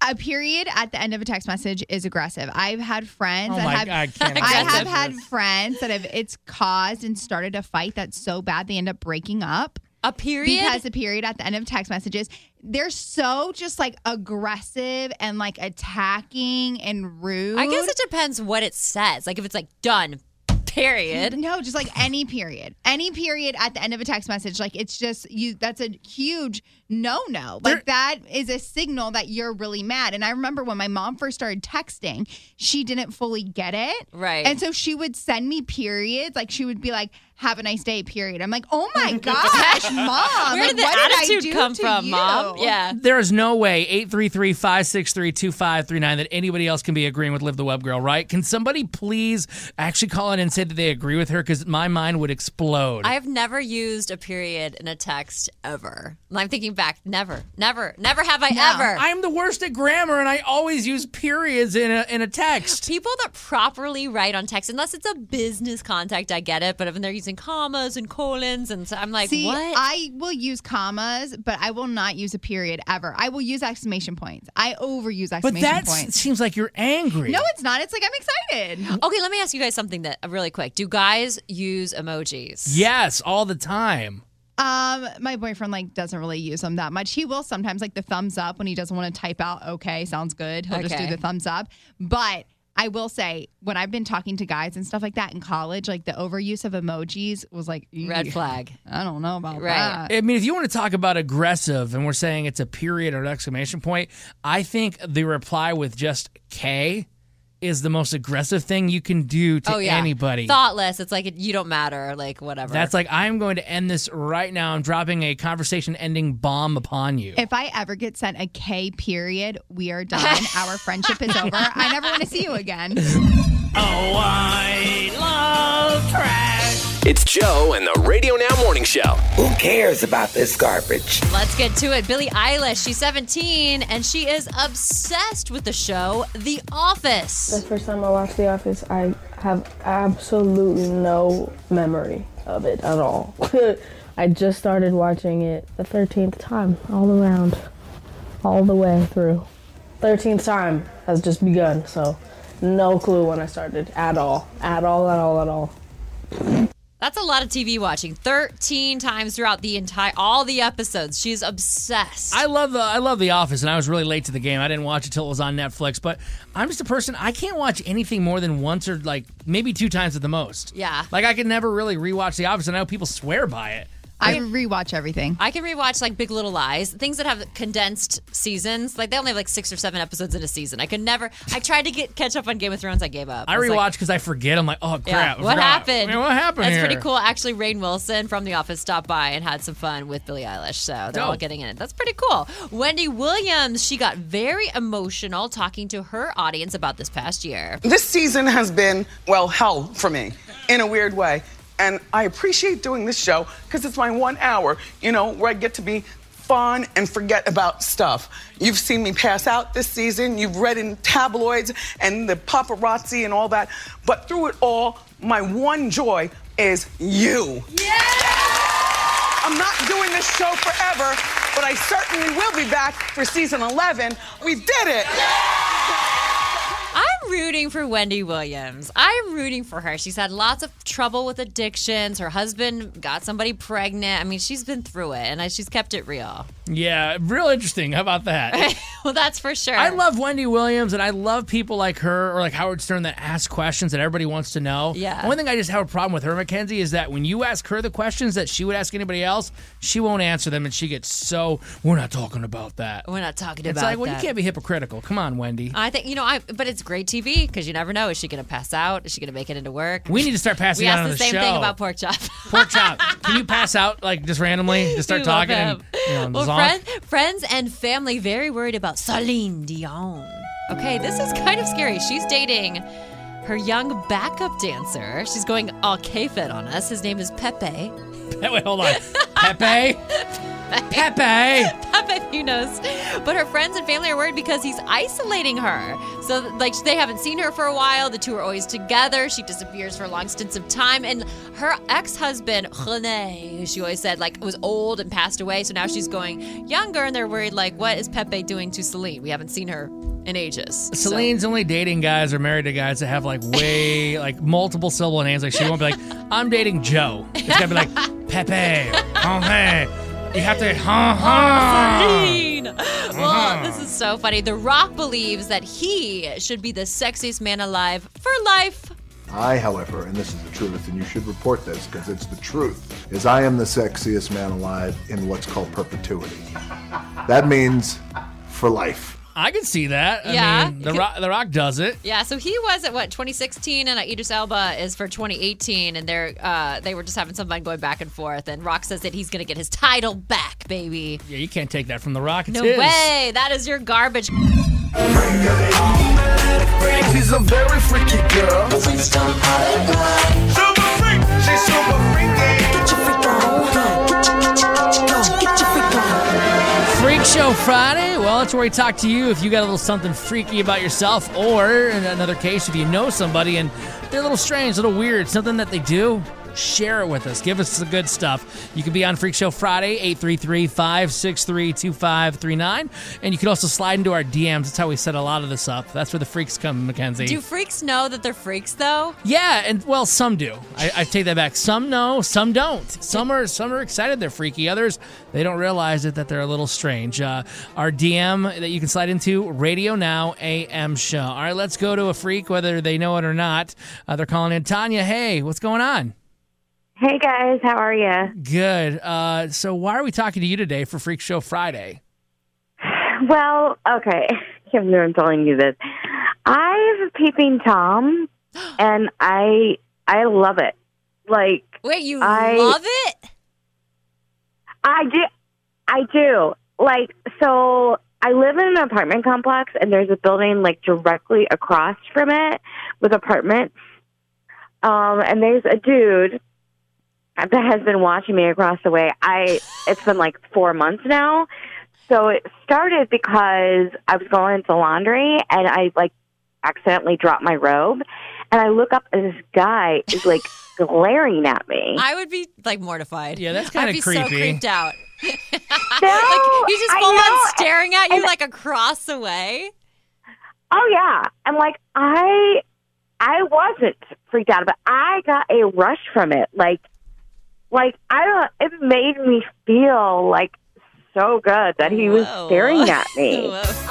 A period at the end of a text message is aggressive. I've had friends Oh that my have God, I can't I have imagine had this. friends that have it's caused and started a fight that's so bad they end up breaking up. A period? Because a period at the end of text messages, they're so just like aggressive and like attacking and rude. I guess it depends what it says. Like if it's like done, period. No, just like any period. Any period at the end of a text message. Like it's just you that's a huge no-no. Like that is a signal that you're really mad. And I remember when my mom first started texting, she didn't fully get it. Right. And so she would send me periods. Like she would be like, have a nice day, period. I'm like, oh my gosh, mom. Where like, did the what did I attitude do come to from, you? Mom? Yeah. There is no way eight three three, five six three, two five three nine that anybody else can be agreeing with Liv the Web Girl, right? Can somebody please actually call in and say that they agree with her? Because my mind would explode. I have never used a period in a text ever. I'm thinking back. Never, never, never have I ever. I'm the worst at grammar, and I always use periods in a in a text. People that properly write on text, unless it's a business contact, I get it. But when they're using commas and colons, and so I'm like, See, what? I will use commas, but I will not use a period ever. I will use exclamation points. I overuse But exclamation that points. seems like you're angry. No, it's not. It's like I'm excited. Okay, let me ask you guys something that uh, really quick. Do guys use emojis? Yes, all the time. Um, my boyfriend like doesn't really use them that much. He will sometimes like the thumbs up when he doesn't want to type out. Okay, sounds good. He'll just do Okay. the thumbs up. But I will say when I've been talking to guys and stuff like that in college, like the overuse of emojis was like Red ew. flag. I don't know about Right. that. I mean, if you want to talk about aggressive and we're saying it's a period or an exclamation point, I think the reply with just K is the most aggressive thing you can do to oh yeah, anybody. Thoughtless. It's like you don't matter. Like whatever. That's like, I'm going to end this right now. I'm dropping a conversation-ending bomb upon you. If I ever get sent a K period, we are done. Our friendship is over. I never want to see you again. Oh, I love trash. It's Joe and the Radio Now Morning Show. Who cares about this garbage? Let's get to it. Billie Eilish, she's seventeen, and she is obsessed with the show The Office. The first time I watched The Office, I have absolutely no memory of it at all. I just started watching it the thirteenth time, all around, all the way through. thirteenth time has just begun, so no clue when I started at all, at all, at all, at all. That's a lot of T V watching. thirteen times throughout the entire, all the episodes. She's obsessed. I love the I love The Office, and I was really late to the game. I didn't watch it till it was on Netflix. But I'm just a person, I can't watch anything more than once or like maybe two times at the most. Yeah. Like I could never really rewatch The Office. I know people swear by it. I rewatch everything. I can rewatch like Big Little Lies, things that have condensed seasons. Like they only have like six or seven episodes in a season. I could never. I tried to get catch up on Game of Thrones. I gave up. I was rewatch like, because I forget. I'm like, oh crap! yeah, I what forgot. happened? I mean, what happened That's here? pretty cool. Actually, Rainn Wilson from The Office stopped by and had some fun with Billie Eilish. So they're all Dope. getting in it. That's pretty cool. Wendy Williams, she got very emotional talking to her audience about this past year. This season has been, well, hell for me in a weird way. And I appreciate doing this show because it's my one hour, you know, where I get to be fun and forget about stuff. You've seen me pass out this season. You've read in tabloids and the paparazzi and all that. But through it all, my one joy is you. Yeah! I'm not doing this show forever, but I certainly will be back for season eleven. We did it! I'm rooting for Wendy Williams. I'm rooting for her. She's had lots of trouble with addictions. Her husband got somebody pregnant. I mean, she's been through it, and she's kept it real. Yeah, real interesting. How about that? Well, that's for sure. I love Wendy Williams, and I love people like her or like Howard Stern that ask questions that everybody wants to know. Yeah. The only thing I just have a problem with her, Mackenzie, is that when you ask her the questions that she would ask anybody else, she won't answer them, and she gets so, we're not talking about that. We're not talking It's about like, well, that. you can't be hypocritical. Come on, Wendy. I think, you know, I but it's great T V because you never know. Is she going to pass out? Is she going to make it into work? We need to start passing we out asked on the the same show. thing about Pork Chop. Pork Chop. Can you pass out, like, just randomly? Just start You love talking and, him. you know, Well, zonk? friend, friends and family very worried about Celine Dion. Okay, this is kind of scary. She's dating her young backup dancer. She's going all K-Fed on us. His name is Pepe. Wait, hold on. Pepe? Pepe? Pepe He knows. But her friends and family are worried because he's isolating her. So, like, they haven't seen her for a while. The two are always together. She disappears for long stints of time. And her ex-husband, René, who she always said, like, was old and passed away. So now she's going younger, and they're worried, like, what is Pepe doing to Celine? We haven't seen her in ages. Celine's so. only dating guys or married to guys that have, like, way, like, multiple syllable names. Like, she won't be like, I'm dating Joe. It's got to be like, Pepe, Pepe. You have to, ha ha. Oh, Celine. Well, this is so funny. The Rock believes that he should be the sexiest man alive for life. I, however, and this is the truth, and you should report this because it's the truth, is I am the sexiest man alive in what's called perpetuity. That means for life. I can see that. Yeah. I mean, the, Rock, the Rock does it. Yeah, so he was at what twenty sixteen, and Idris Elba is for twenty eighteen, and they're uh, they were just having some fun going back and forth. And Rock says that he's gonna get his title back, baby. Yeah, you can't take that from the Rock. It's No his. way. That is your garbage. She's a very freaky girl. Super freak. She's super freaky. Get your freak on. Get your, get your, get your freak on. Freak Show Friday. Well, that's where we talk to you if you got a little something freaky about yourself, or in another case, if you know somebody and they're a little strange, a little weird, something that they do. Share it with us. Give us the good stuff. You can be on Freak Show Friday, eight three three, five six three, two five three nine. And you can also slide into our D Ms. That's how we set a lot of this up. That's where the freaks come, Mackenzie. Do freaks know that they're freaks, though? Yeah, and well, some do. I, I take that back. Some know, some don't. Some are some are excited they're freaky. Others, they don't realize it that they're a little strange. Uh, our D M that you can slide into, Radio Now A M Show. All right, let's go to a freak, whether they know it or not. Uh, they're calling in. Tanya, hey, what's going on? Hey guys, how are you? Good. Uh, so why are we talking to you today for Freak Show Friday? Well, okay. I can't believe I'm telling you this. I have a peeping Tom, and I I love it. Like, wait, you I, love it? I do. I do. Like, so I live in an apartment complex, and there's a building like directly across from it with apartments. Um, and there's a dude that has been watching me across the way. I it's been like four months now. So it started because I was going into laundry and I like accidentally dropped my robe, and I look up and this guy is like glaring at me. I would be like mortified. Yeah, that's kind I'd of be creepy. so creeped out. No, like he's just I full know. on staring at you And- like across the way. Oh yeah, and like I, I wasn't freaked out, but I got a rush from it. Like, like I don't. It made me feel like so good that he was Whoa. staring at me.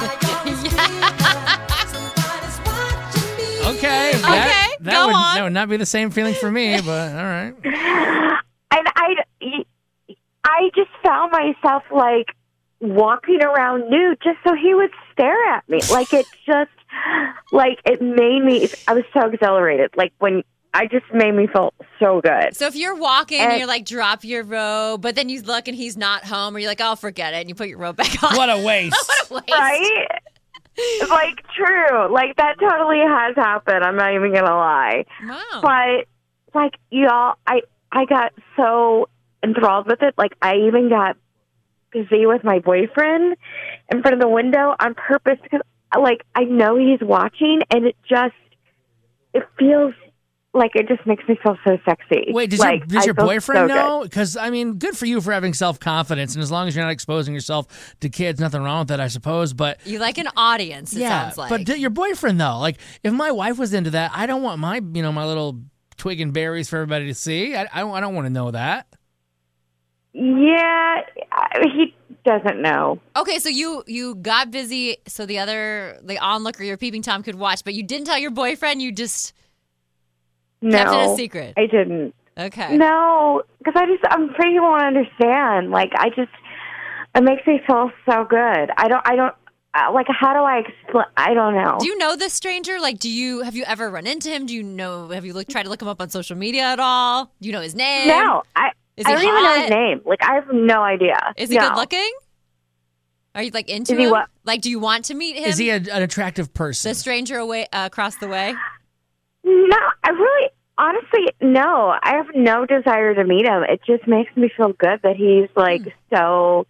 Okay. Okay, That, that go would, on. That would not be the same feeling for me, but all right. And I, I just found myself like walking around nude just so he would stare at me. Like it just, like it made me. I was so exhilarated. Like when I just made me feel so good. So if you're walking and, And- you're like, drop your robe, but then you look and he's not home, or you're like, oh, forget it, and you put your robe back on. What a waste. What a waste. Right? Like true. Like that totally has happened. I'm not even gonna lie. Wow. But like y'all, I I got so enthralled with it. Like I even got busy with my boyfriend in front of the window on purpose because like I know he's watching, and it just it feels like it just makes me feel so sexy. Wait, does like, your, does I your feel boyfriend so good. know? Because, I mean, good for you for having self-confidence, and as long as you're not exposing yourself to kids, nothing wrong with that, I suppose, but... You like an audience, it yeah, sounds like. but d- your boyfriend, though, like, if my wife was into that, I don't want my, you know, my little twig and berries for everybody to see. I, I don't, I don't want to know that. Yeah, I- he doesn't know. Okay, so you you got busy so the other, the onlooker, your peeping Tom could watch, but you didn't tell your boyfriend, you just No, kept it a secret. I didn't. Okay. No, because I just I'm afraid he won't understand. Like I just it makes me feel so good. I don't I don't uh, like how do I explain? I don't know. Do you know this stranger? Like, do you have you ever run into him? Do you know? Have you look tried to look him up on social media at all? Do you know his name? No, I Is I he don't even know hot? his name. Like I have no idea. Is he No. good looking? Are you like into Is he him? what? Like, do you want to meet him? Is he a, an attractive person? the stranger away uh, across the way? No, I really honestly no. I have no desire to meet him. It just makes me feel good that he's like Hmm. so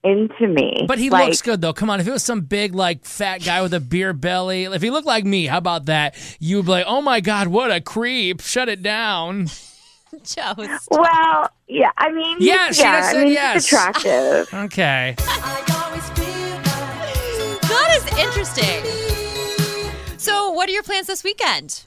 into me. But he like, looks good, though. Come on. If it was some big, like, fat guy with a beer belly, if he looked like me, how about that? You would be like, oh, my God, what a creep. Shut it down. Joe. Well, yeah, I mean, he's- Yeah, she yeah, just I said mean, yes. he's attractive. Okay. That is interesting. So, what are your plans this weekend?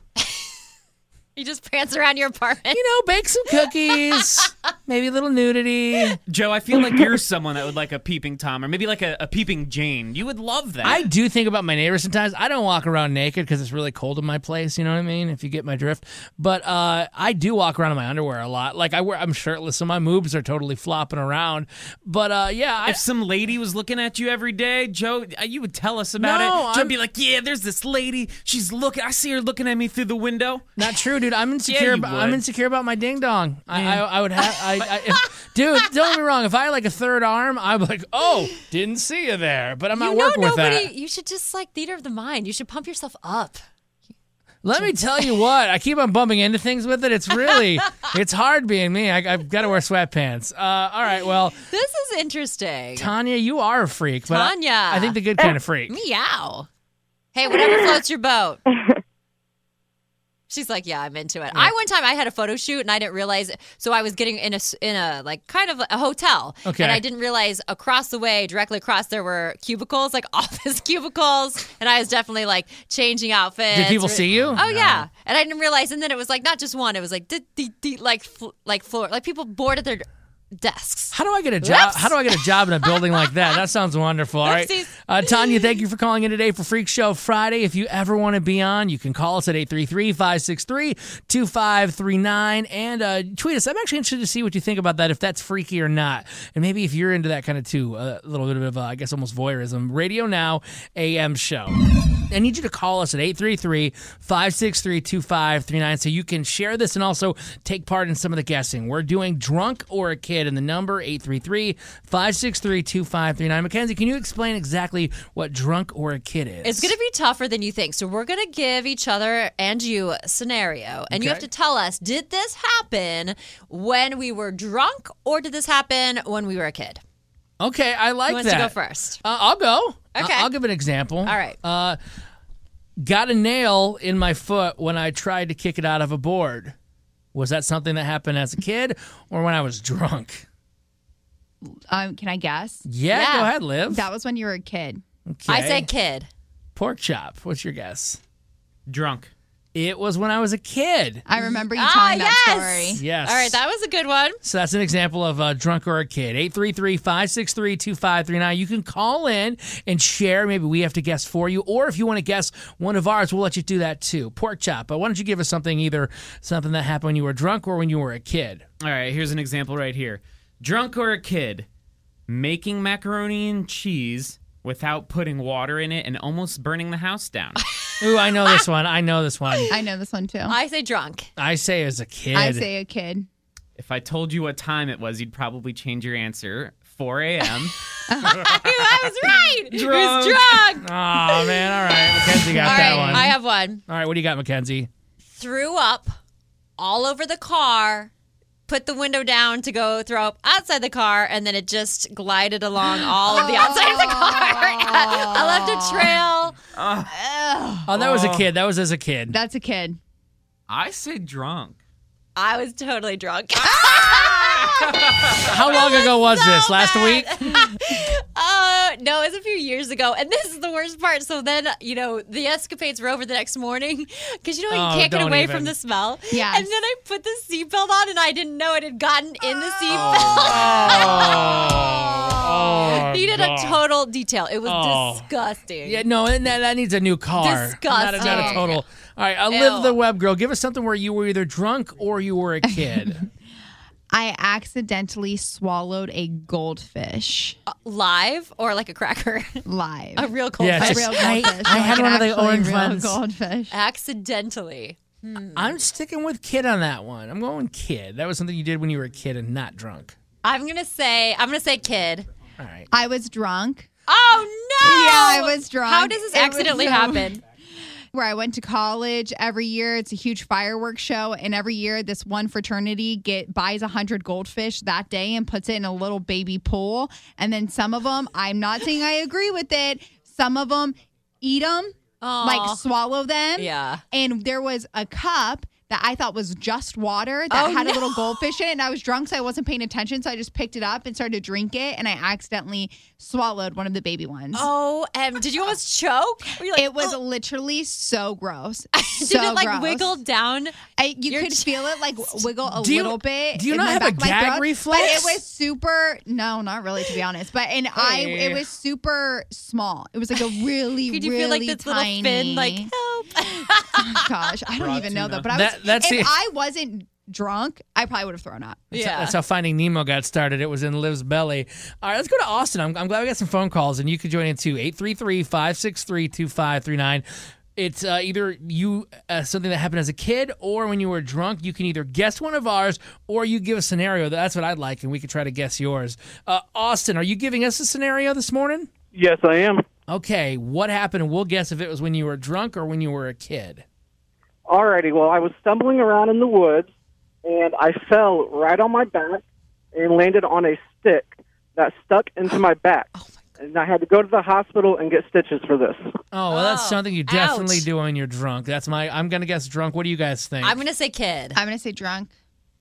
You just prance around your apartment? You know, bake some cookies, maybe a little nudity. Joe, I feel like you're someone that would like a peeping Tom or maybe like a, a peeping Jane. You would love that. I do think about my neighbors sometimes. I don't walk around naked because it's really cold in my place. You know what I mean? If you get my drift. But uh, I do walk around in my underwear a lot. Like I wear, I'm shirtless, so my moobs are totally flopping around. But uh, yeah, I, if some lady was looking at you every day, Joe, uh, you would tell us about No, it. Joe I'm- would be like, "Yeah, there's this lady. She's looking. I see her looking at me through the window." Not true, dude. I'm insecure. Yeah, you about, would. I'm insecure about my ding dong. I, Yeah. I, I would have. I, I, if, dude, don't get me wrong. If I had like a third arm, I'd be like, oh, didn't see you there. But I'm You not know working with nobody. that. You should just like theater of the mind. You should pump yourself up. Let me tell you what. I keep on bumping into things with it. It's really, it's hard being me. I, I've got to wear sweatpants. Uh, all right. Well, This is interesting. Tanya, you are a freak. But I- Tanya. I, think the good kind of freak. Meow. Hey, whatever floats your boat. She's like, yeah, I'm into it. I one time I had a photo shoot and I didn't realize. So I was getting in a s- in a like kind of a hotel, Okay. and I didn't realize across the way, directly across, there were cubicles, like office cubicles, and I was definitely like changing outfits. Did people see you? Oh yeah, and I didn't realize. And then it was like not just one; it was like d- d- d- like fl- like floor, like people bored at their desks. How do I get a job? Whoops. How do I get a job in a building like that? That sounds wonderful. All right, Oopsies. uh, Tanya, thank you for calling in today for Freak Show Friday. If you ever want to be on, you can call us at eight three three, five six three, two five three nine and uh, tweet us. I'm actually interested to see what you think about that, if that's freaky or not, and maybe if you're into that kind of too. A little bit of, uh, I guess, almost voyeurism. Radio Now A M show. I need you to call us at eight three three, five six three, two five three nine so you can share this and also take part in some of the guessing. We're doing drunk or a kid, and the number eight three three, five six three, two five three nine. Mackenzie, can you explain exactly what drunk or a kid is? It's going to be tougher than you think. So we're going to give each other and you a scenario. And you Okay. have to tell us, did this happen when we were drunk or did this happen when we were a kid? Okay, I like Who wants that. to go first? Uh, I'll go. Okay. I'll, I'll give an example. All right. Uh, got a nail in my foot when I tried to kick it out of a board. Was that something that happened as a kid or when I was drunk? Um, can I guess? Yeah, Yeah. go ahead, Liv. That was when you were a kid. Okay. I said kid. Pork chop. What's your guess? Drunk. It was when I was a kid. I remember you Ah, telling that yes! story. Yes. All right, that was a good one. So that's an example of a drunk or a kid. eight three three, five six three, two five three nine. You can call in and share. Maybe we have to guess for you. Or if you want to guess one of ours, we'll let you do that too. Pork chop. But why don't you give us something, either something that happened when you were drunk or when you were a kid? All right, here's an example right here. Drunk or a kid, making macaroni and cheese without putting water in it and almost burning the house down. Ooh, I know this one. I know this one. I know this one too. I say drunk. I say as a kid. I say a kid. If I told you what time it was, you'd probably change your answer. four a.m. I was right. He Drunk. was drunk. Oh, man. All right. Mackenzie got All that right, one. I have one. All right. What do you got, Mackenzie? Threw up all over the car, put the window down to go throw up outside the car, and then it just glided along all of the outside of the car. I left a trail. Oh, that was a kid. That was as a kid. That's a kid. I say drunk. I was totally drunk. How long ago was this? Last week? Uh, no, it was a few years ago. And this is the worst part. So then, you know, the escapades were over the next morning because, you know, you Oh, can't get don't away even. from the smell. Yes. And then I put the seatbelt on and I didn't know it had gotten in the seatbelt. Oh, Needed God. a total detail. It was Oh. disgusting. Yeah, no, and that, that needs a new car. Not a, not a Disgusting. total. All right, I'll Ew. live the web girl. Give us something where you were either drunk or you were a kid. I accidentally swallowed a goldfish Uh, live or like a cracker? live. A real goldfish. Yeah, a just- real I- goldfish. I had like one an of the actually orange real ones. Goldfish. Accidentally. I'm sticking with kid on that one. I'm going kid. That was something you did when you were a kid and not drunk. I'm going to say, I'm going to say kid. All right. I was drunk. Oh, no. Yeah, I was drunk. How does this It was accidentally so- happen? where I went to college every year. It's a huge fireworks show, and every year this one fraternity get buys a hundred goldfish that day and puts it in a little baby pool. And then some of them, I'm not saying I agree with it. Some of them eat them, like swallow them. Yeah. And there was a cup that I thought was just water that Oh, had no. a little goldfish in it. And I was drunk, so I wasn't paying attention. So I just picked it up and started to drink it. And I accidentally swallowed one of the baby ones. Oh, um, did you almost choke? Were you like, It was literally so gross. Did So it like gross. wiggle down? I, you your could ch- feel it like wiggle a Do you- little bit. do you in not my have back a of my gag throat, reflex? But it was super. No, not really, to be honest. But and I, Hey. it was super small. It was like a really, Could you really feel like this tiny. little fin, like help? Oh, gosh, I don't Raw even know tuna. that. But I was. That- that's if the- I wasn't drunk, I probably would have thrown up. That's, how, that's how Finding Nemo got started. It was in Liv's belly. All right, let's go to Austin. I'm, I'm glad we got some phone calls, and you can join in too. eight three three, five six three, two five three nine. It's uh, either you uh, something that happened as a kid, or when you were drunk. You can either guess one of ours, or you give a scenario. That's what I'd like, and we can try to guess yours. Uh, Austin, are you giving us a scenario this morning? Yes, I am. Okay, what happened? And we'll guess if it was when you were drunk or when you were a kid. Alrighty, well, I was stumbling around in the woods, and I fell right on my back and landed on a stick that stuck into my back. Oh And I had to go to the hospital and get stitches for this. Oh, well, that's Oh, something you definitely ouch. do when you're drunk. That's my. I'm gonna guess drunk. What do you guys think? I'm gonna say kid. I'm gonna say drunk.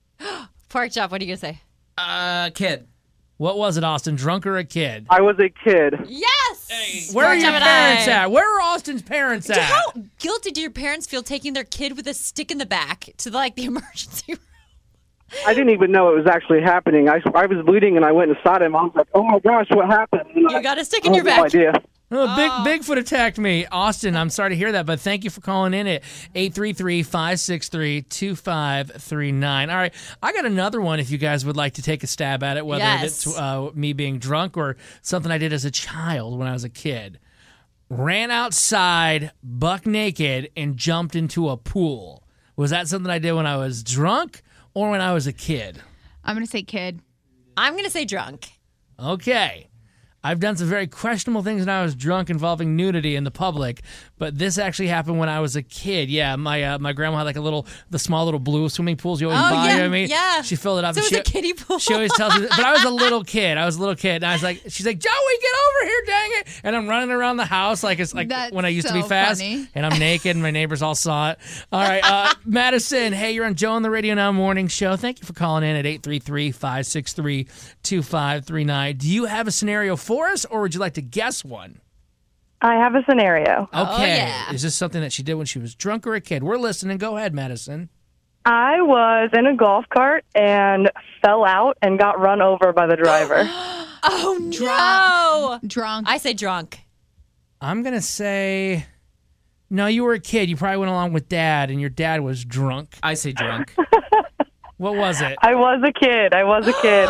Pork chop. What are you gonna say? Uh, kid. What was it, Austin? Drunk or a kid? I was a kid. Yes. Where are Pork your chop and parents I. at? Where are Austin's parents Dude, at? how guilty do your parents feel taking their kid with a stick in the back to like the emergency room? I didn't even know it was actually happening. I, I was bleeding, and I went inside him. I was like, oh, my gosh, what happened? And You I- got a stick I in your had no back. idea. Oh, big Bigfoot attacked me. Austin, I'm sorry to hear that, but thank you for calling in at eight three three, five six three, two five three nine. All right, I got another one if you guys would like to take a stab at it, whether Yes. it's uh, me being drunk or something I did as a child when I was a kid. Ran outside, buck naked, and jumped into a pool. Was that something I did when I was drunk or when I was a kid? I'm gonna say kid. I'm gonna say drunk. Okay. I've done some very questionable things when I was drunk involving nudity in the public, but this actually happened when I was a kid. Yeah, my uh, my grandma had like a little, the small little blue swimming pools you always Oh, buy. yeah, You know what I mean? yeah. She filled it up. So and it was she, a kiddie pool. She always tells me, but I was a little kid. I was a little kid, and I was like, she's like, Joey, get over here, dang it! And I'm running around the house like it's like That's when I used to so be fast, funny. and I'm naked, and my neighbors all saw it. All right, uh, Madison, hey, you're on Joe on the Radio Now Morning Show. Thank you for calling in at eight three three, five six three, two five three nine. Do you have a scenario for us, or would you like to guess one? I have a scenario. Okay. yeah. Is this something that she did when she was drunk or a kid? We're listening. Go ahead, Madison. I was in a golf cart and fell out and got run over by the driver. Oh no! Drunk. I say drunk. I'm going to say, no, you were a kid. You probably went along with dad, and your dad was drunk. I say drunk. What was it? I was a kid. I was a kid. You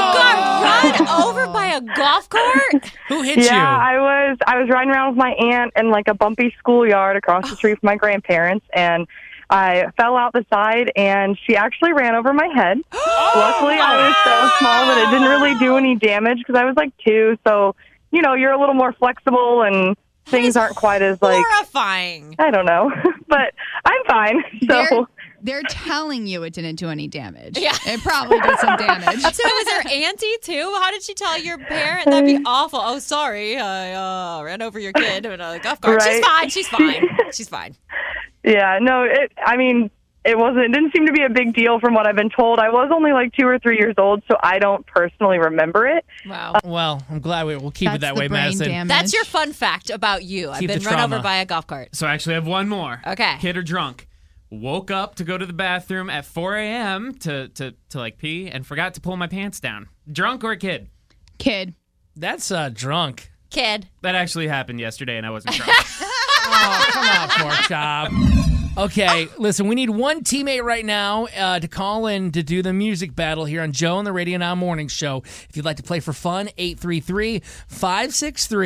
got run over by a golf cart? Who hit yeah, you? I was I was riding around with my aunt in like a bumpy schoolyard across the street from my grandparents, and I fell out the side, and she actually ran over my head. Luckily, I was so small that it didn't really do any damage because I was like two, so you know you're a little more flexible and things aren't quite as like Horrifying. I don't know, but I'm fine. So. They're, they're telling you it didn't do any damage. Yeah. It probably did some damage. So it was her auntie too? How did she tell your parent? That'd be awful. Oh, sorry, I uh, ran over your kid in a golf cart. She's Right. fine. She's fine. She's fine. Yeah, no, it, I mean, it wasn't, it didn't seem to be a big deal from what I've been told. I was only like two or three years old, so I don't personally remember it. Wow. Well, I'm glad we, we'll keep it That's that the way, brain Madison. damage. That's your fun fact about you. I've Keep been the run trauma. over by a golf cart. So I actually have one more. Okay. Kid or drunk. Woke up to go to the bathroom at four a.m. to, to, to like pee and forgot to pull my pants down. Drunk or a kid? Kid. That's uh, drunk. Kid. That actually happened yesterday and I wasn't drunk. Oh, come on, pork chop. Okay, listen, we need one teammate right now uh, to call in to do the music battle here on Joe and the Radio Now Morning Show. If you'd like to play for fun, eight three three, five six three,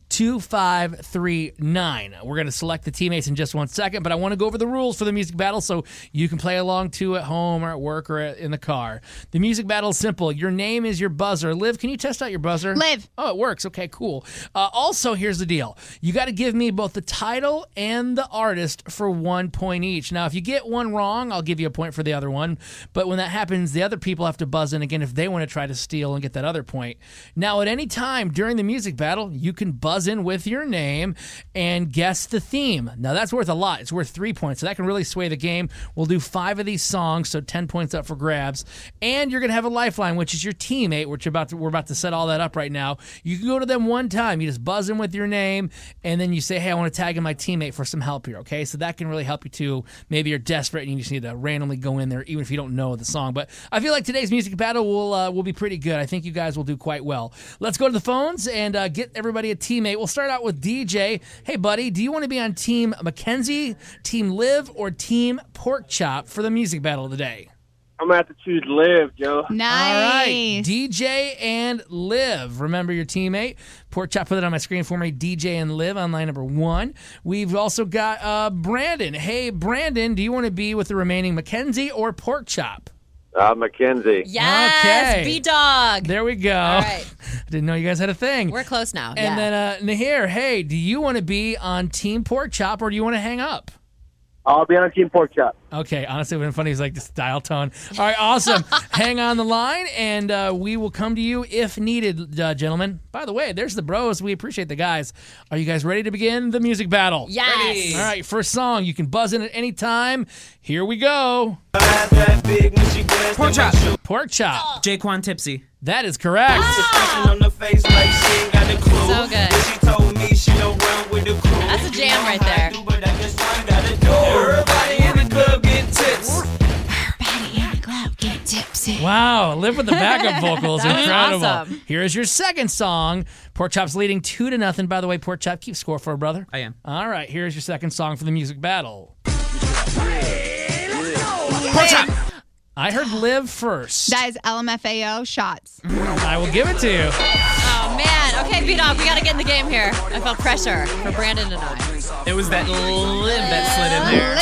two five three nine. We're going to select the teammates in just one second, but I want to go over the rules for the music battle so you can play along too at home or at work or in the car. The music battle is simple. Your name is your buzzer. Liv, can you test out your buzzer? Liv. Oh, it works. Okay, cool. Uh, also, here's the deal. You got to give me both the title and the artist for one point each. Now, if you get one wrong, I'll give you a point for the other one. But when that happens, the other people have to buzz in again if they want to try to steal and get that other point. Now, at any time during the music battle, you can buzz in with your name and guess the theme. Now, that's worth a lot. It's worth three points, so that can really sway the game. We'll do five of these songs, so ten points up for grabs. And you're going to have a lifeline, which is your teammate, which about to, we're about to set all that up right now. You can go to them one time. You just buzz in with your name, and then you say, hey, I want to tag in my teammate for some help here, okay? So that can really help you, too. Maybe you're desperate and you just need to randomly go in there, even if you don't know the song. But I feel like today's music battle will uh, will be pretty good. I think you guys will do quite well. Let's go to the phones and uh, get everybody a teammate. We'll start out with D J. Hey, buddy, do you want to be on Team Mackenzie, Team Liv, or Team Pork Chop for the music battle today? I'm going to have to choose Liv, Joe. Nice. All right, D J and Liv. Remember your teammate. Pork Chop, put it on my screen for me. D J and Liv on line number one. We've also got uh, Brandon. Hey, Brandon, do you want to be with the remaining Mackenzie or Pork Chop? Uh, Mackenzie. Yes, Okay. B-Dog. There we go. All right. I didn't know you guys had a thing. We're close now. And yeah. then uh, Nahir, hey, do you want to be on Team Pork Chop or do you want to hang up? I'll be on Team Pork Chop. Okay, honestly, it would have been funny. He's like this dial tone. All right, awesome. Hang on the line, and uh, we will come to you if needed, uh, gentlemen. By the way, there's the bros. We appreciate the guys. Are you guys ready to begin the music battle? Yes. Ready. All right, first song. You can buzz in at any time. Here we go. Pork Chop. Pork Chop. Jaquan Tipsy. That is correct. So good. That's a jam right there. Everybody in the club get tips. Everybody in the club get tipsy. Wow, Liv with the backup vocals. That was Incredible. awesome. Here's your second song. Pork Chop's leading two to nothing. By the way, Pork Chop, keep score for a brother. I am. All right, here's your second song for the music battle. Pork Chop. I heard Liv first. That is L M F A O shots. I will give it to you. Oh, man. Okay, B-Dog, we got to get in the game here. I felt pressure for Brandon and I. It was that Liv that slid in there.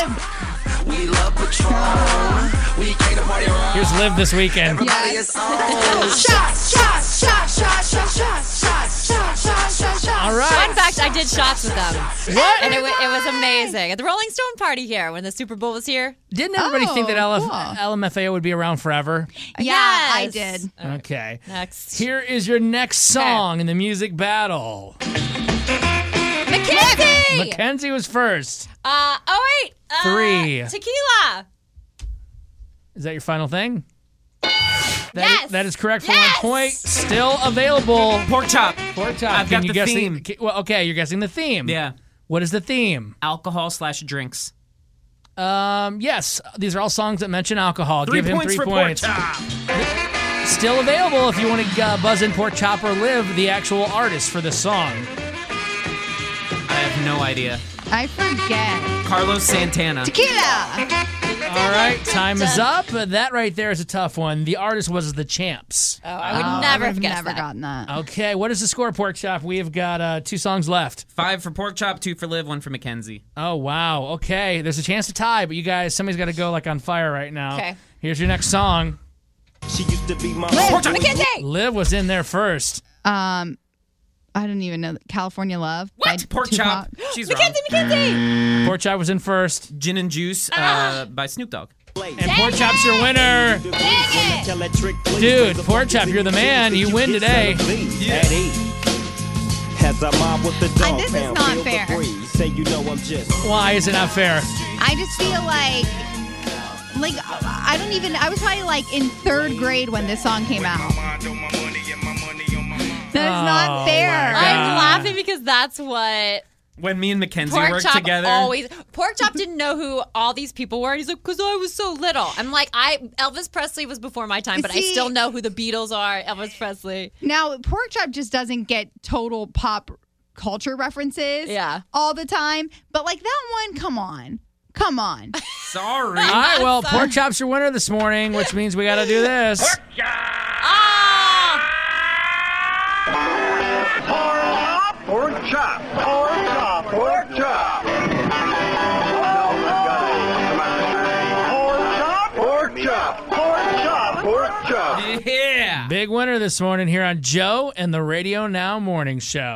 Here's Liv this weekend. Yes. Shots, shots, shots, shots, shots, shots, shots, shots, shots, shots. All right. Fun fact, I did shots with them. What? And it, wa- it was amazing. At the Rolling Stone party here when the Super Bowl was here. Didn't everybody Oh, think that L F- cool. L M F A O would be around forever? Yeah, I Yes. did. Okay. Next. Here is your next song in the music battle. Mackenzie! Mackenzie was first. Uh, oh, wait. Uh, Three. Tequila. Is that your final thing? That Yes. is, that is correct for Yes. one point. Still available. Pork Chop. Pork Chop. I've Can got you the guess theme. The, well, okay, you're guessing the theme. Yeah. What is the theme? Alcohol slash drinks. Um, yes, these are all songs that mention alcohol. Three Give him points three for points. Pork Chop. Still available if you want to uh, buzz in Pork Chop or Liv, the actual artist for this song. I have no idea. I forget. Carlos Santana. Tequila. All right, time is up. That right there is a tough one. The artist was the Champs. Oh, I would Oh, never I have would guessed never that. gotten that. Okay, what is the score, Pork Chop? We have got uh, two songs left. Five for Pork Chop, two for Liv, one for Mackenzie. Oh, wow. Okay, there's a chance to tie, but you guys, somebody's got to go like on fire right now. Okay. Here's your next song. She used to be my Liv, Mackenzie! Liv was in there first. Um, I don't even know. California Love. by What? Pork Chop. Tupac. She's Mackenzie, wrong. Mackenzie! Pork Chop was in first. Gin and Juice uh, by Snoop Dogg. And Pork Chop's your winner. Dude, Pork Chop, you're the man. You win today. And this is not fair. Why is it not fair? I just feel like, like I don't even. I was probably like in third grade when this song came out. That is Oh, not fair. my God. I'm laughing because that's what When me and Mackenzie Pork worked Chop together. always. Pork Chop didn't know who all these people were. And he's like, because I was so little. I'm like, I Elvis Presley was before my time, but I See- still know who the Beatles are. Elvis Presley. Now, Pork Chop just doesn't get total pop culture references Yeah. all the time. But like that one, come on. Come on. Sorry. All right, well, Pork Chop's your winner this morning, which means we got to do this. Ah! Pork Chop. big winner this morning here on Joe and the Radio Now Morning Show.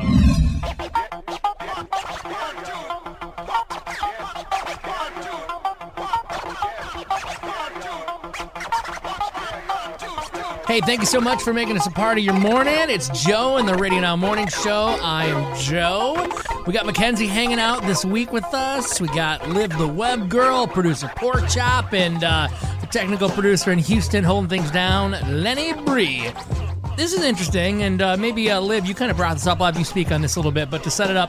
Hey, thank you so much for making us a part of your morning. It's Joe and the Radio Now Morning Show. I am Joe. We got Mackenzie hanging out this week with us. We got Liv the Web Girl, producer Pork Chop, and uh, the technical producer in Houston holding things down, Lenny Bree. This is interesting, and uh, maybe, uh, Liv, you kind of brought this up. I'll have you speak on this a little bit, but to set it up,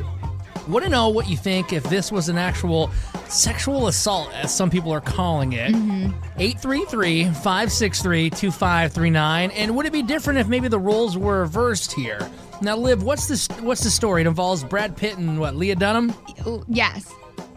I want to know what you think if this was an actual sexual assault, as some people are calling it. Mm-hmm. eight three three, five six three, two five three nine. And would it be different if maybe the roles were reversed here? Now, Liv, what's this? What's the story? It involves Brad Pitt and what, Leah Dunham? Yes.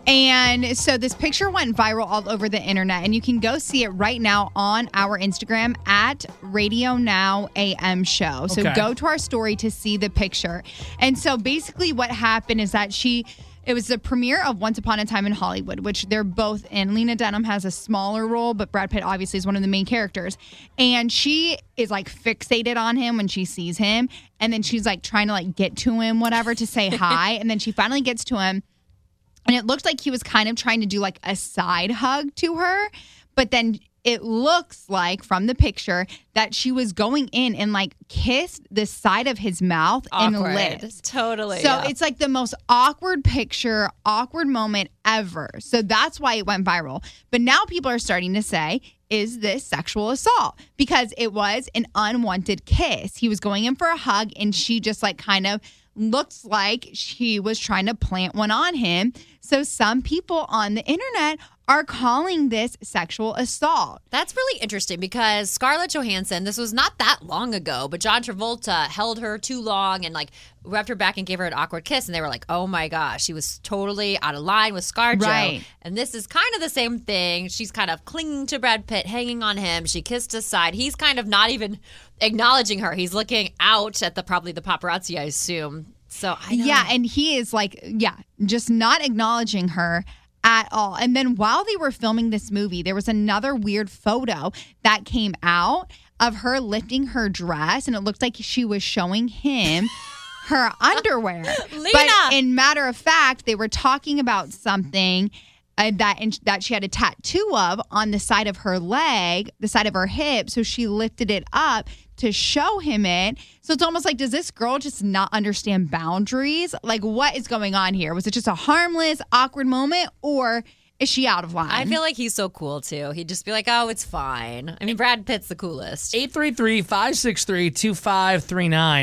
And so this picture went viral all over the internet, and you can go see it right now on our Instagram at Radio Now A M Show. So Okay. go to our story to see the picture. And so basically what happened is that she, it was the premiere of Once Upon a Time in Hollywood, which they're both in. Lena Dunham has a smaller role, but Brad Pitt obviously is one of the main characters. And she is like fixated on him when she sees him. And then she's like trying to like get to him, whatever, to say hi. And then she finally gets to him. And it looked like he was kind of trying to do like a side hug to her. But then it looks like from the picture that she was going in and like kissed the side of his mouth and Awkward. lips. Totally. So yeah. it's like the most awkward picture, awkward moment ever. So that's why it went viral. But now people are starting to say, is this sexual assault? Because it was an unwanted kiss. He was going in for a hug and she just like kind of looks like she was trying to plant one on him. So some people on the internet are calling this sexual assault. That's really interesting because Scarlett Johansson, this was not that long ago, but John Travolta held her too long and like rubbed her back and gave her an awkward kiss. And they were like, oh my gosh, she was totally out of line with ScarJo. Right. And this is kind of the same thing. She's kind of clinging to Brad Pitt, hanging on him. She kissed his side. He's kind of not even acknowledging her. He's looking out at the probably the paparazzi, I assume. So I know. Yeah, and he is like, yeah, just not acknowledging her at all. And then while they were filming this movie, there was another weird photo that came out of her lifting her dress, and it looked like she was showing him her underwear. Lena! But in matter of fact, they were talking about something uh, that and that she had a tattoo of on the side of her leg, the side of her hip, so she lifted it up to show him it. So it's almost like, does this girl just not understand boundaries? Like, what is going on here? Was it just a harmless, awkward moment, or is she out of line? I feel like he's so cool, too. He'd just be like, oh, it's fine. I mean, Brad Pitt's the coolest. eight three three, five six three, two five three nine.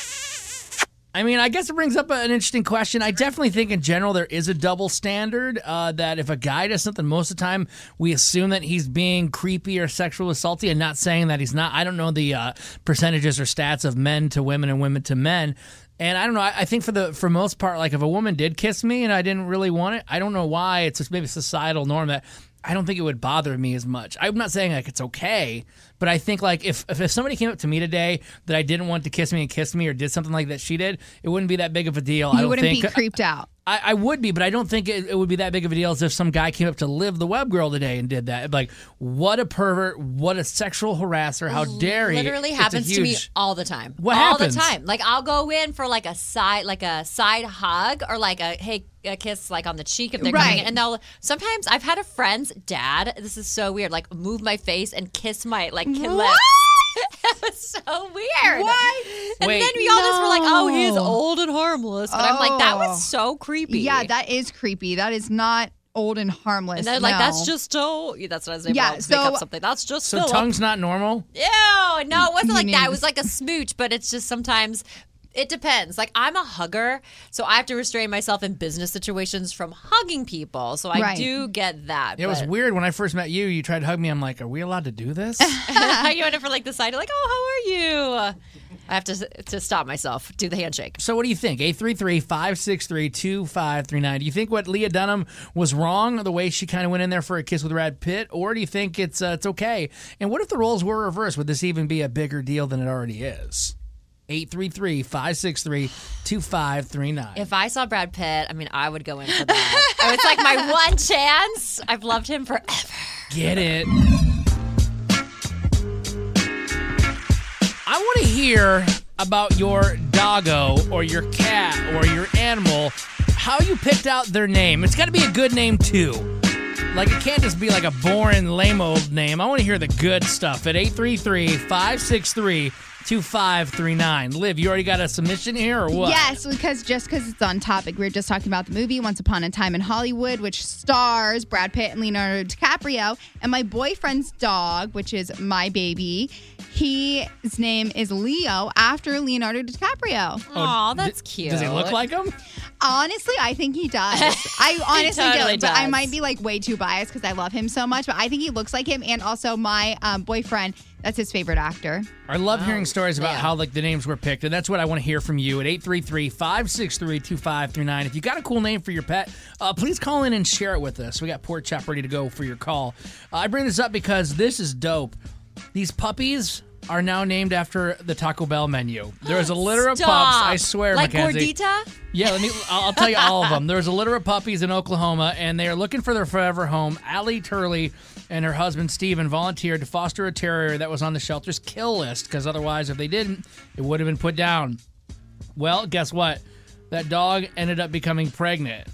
I mean, I guess it brings up an interesting question. I definitely think in general there is a double standard uh, that if a guy does something, most of the time we assume that he's being creepy or sexual assaulty, and not saying that he's not. I don't know the uh, percentages or stats of men to women and women to men. And I don't know. I, I think for the for most part, like if a woman did kiss me and I didn't really want it, I don't know why. It's just maybe a societal norm that I don't think it would bother me as much. I'm not saying like it's okay, but I think like if, if if somebody came up to me today that I didn't want to kiss me and kissed me or did something like that she did, it wouldn't be that big of a deal. You I don't wouldn't think, be creeped out. I, I would be, but I don't think it, it would be that big of a deal as if some guy came up to Liv the Web Girl today and did that. Like, what a pervert, what a sexual harasser, how dare he. Literally It's a happens to me huge- all the time. What all happens? the time. Like I'll go in for like a side, like a side hug or like a hey a kiss like on the cheek if they're coming Right. in. And they'll sometimes I've had a friend's dad. This is so weird. Like move my face and kiss my like What? lips. It was so weird. What? And Wait. then we all just were like, oh, he's No. old and harmless. But I'm like, that Oh. was so creepy. Yeah, that is creepy. That is not old and harmless. And they're like, no. that's just so. That's what I was saying. Yeah, Yeah, make up so- something. That's just So Philip. tongue's not normal? Ew, no, it wasn't You like that. need- It was like a smooch, but it's just sometimes it depends. Like I'm a hugger, so I have to restrain myself in business situations from hugging people. So I Right. do get that. It was but- weird when I first met you. You tried to hug me. I'm like, are we allowed to do this? you went in for like the side, like, oh, how are you? I have to to stop myself, do the handshake. So what do you think? eight three three, five six three, two five three nine. Do you think what Leah Dunham was wrong, the way she kind of went in there for a kiss with Brad Pitt, or do you think it's uh, it's okay? And what if the roles were reversed? Would this even be a bigger deal than it already is? eight three three, five six three, two five three nine. If I saw Brad Pitt, I mean, I would go in for that. Oh, it's like my one chance. I've loved him forever. Get it. hear about your doggo or your cat or your animal, how you picked out their name. It's got to be a good name, too. Like, it can't just be like a boring, lame old name. I want to hear the good stuff at eight three three, five six three, two five three nine. Liv, you already got a submission here or what? Yes, because just because it's on topic, we were just talking about the movie Once Upon a Time in Hollywood, which stars Brad Pitt and Leonardo DiCaprio. And my boyfriend's dog, which is my baby, he, his name is Leo, after Leonardo DiCaprio. Aw, that's cute. Does he look like him? Honestly, I think he does. I honestly totally do, but I does. might be like way too biased because I love him so much. But I think he looks like him, and also my um, boyfriend, that's his favorite actor. I love hearing stories about man. how like the names were picked, and that's what I want to hear from you at eight three three, five six three, two five three nine. If you got a cool name for your pet, uh, please call in and share it with us. We got Pork Chop ready to go for your call. Uh, I bring this up because this is dope. These puppies are now named after the Taco Bell menu. There is a litter of Stop. pups, I swear, Like Mackenzie. Gordita? Yeah, let me. I'll I'll tell you all of them. There's a litter of puppies in Oklahoma, and they are looking for their forever home. Allie Turley and her husband Steven volunteered to foster a terrier that was on the shelter's kill list, because otherwise, if they didn't, it would have been put down. Well, guess what? That dog ended up becoming pregnant.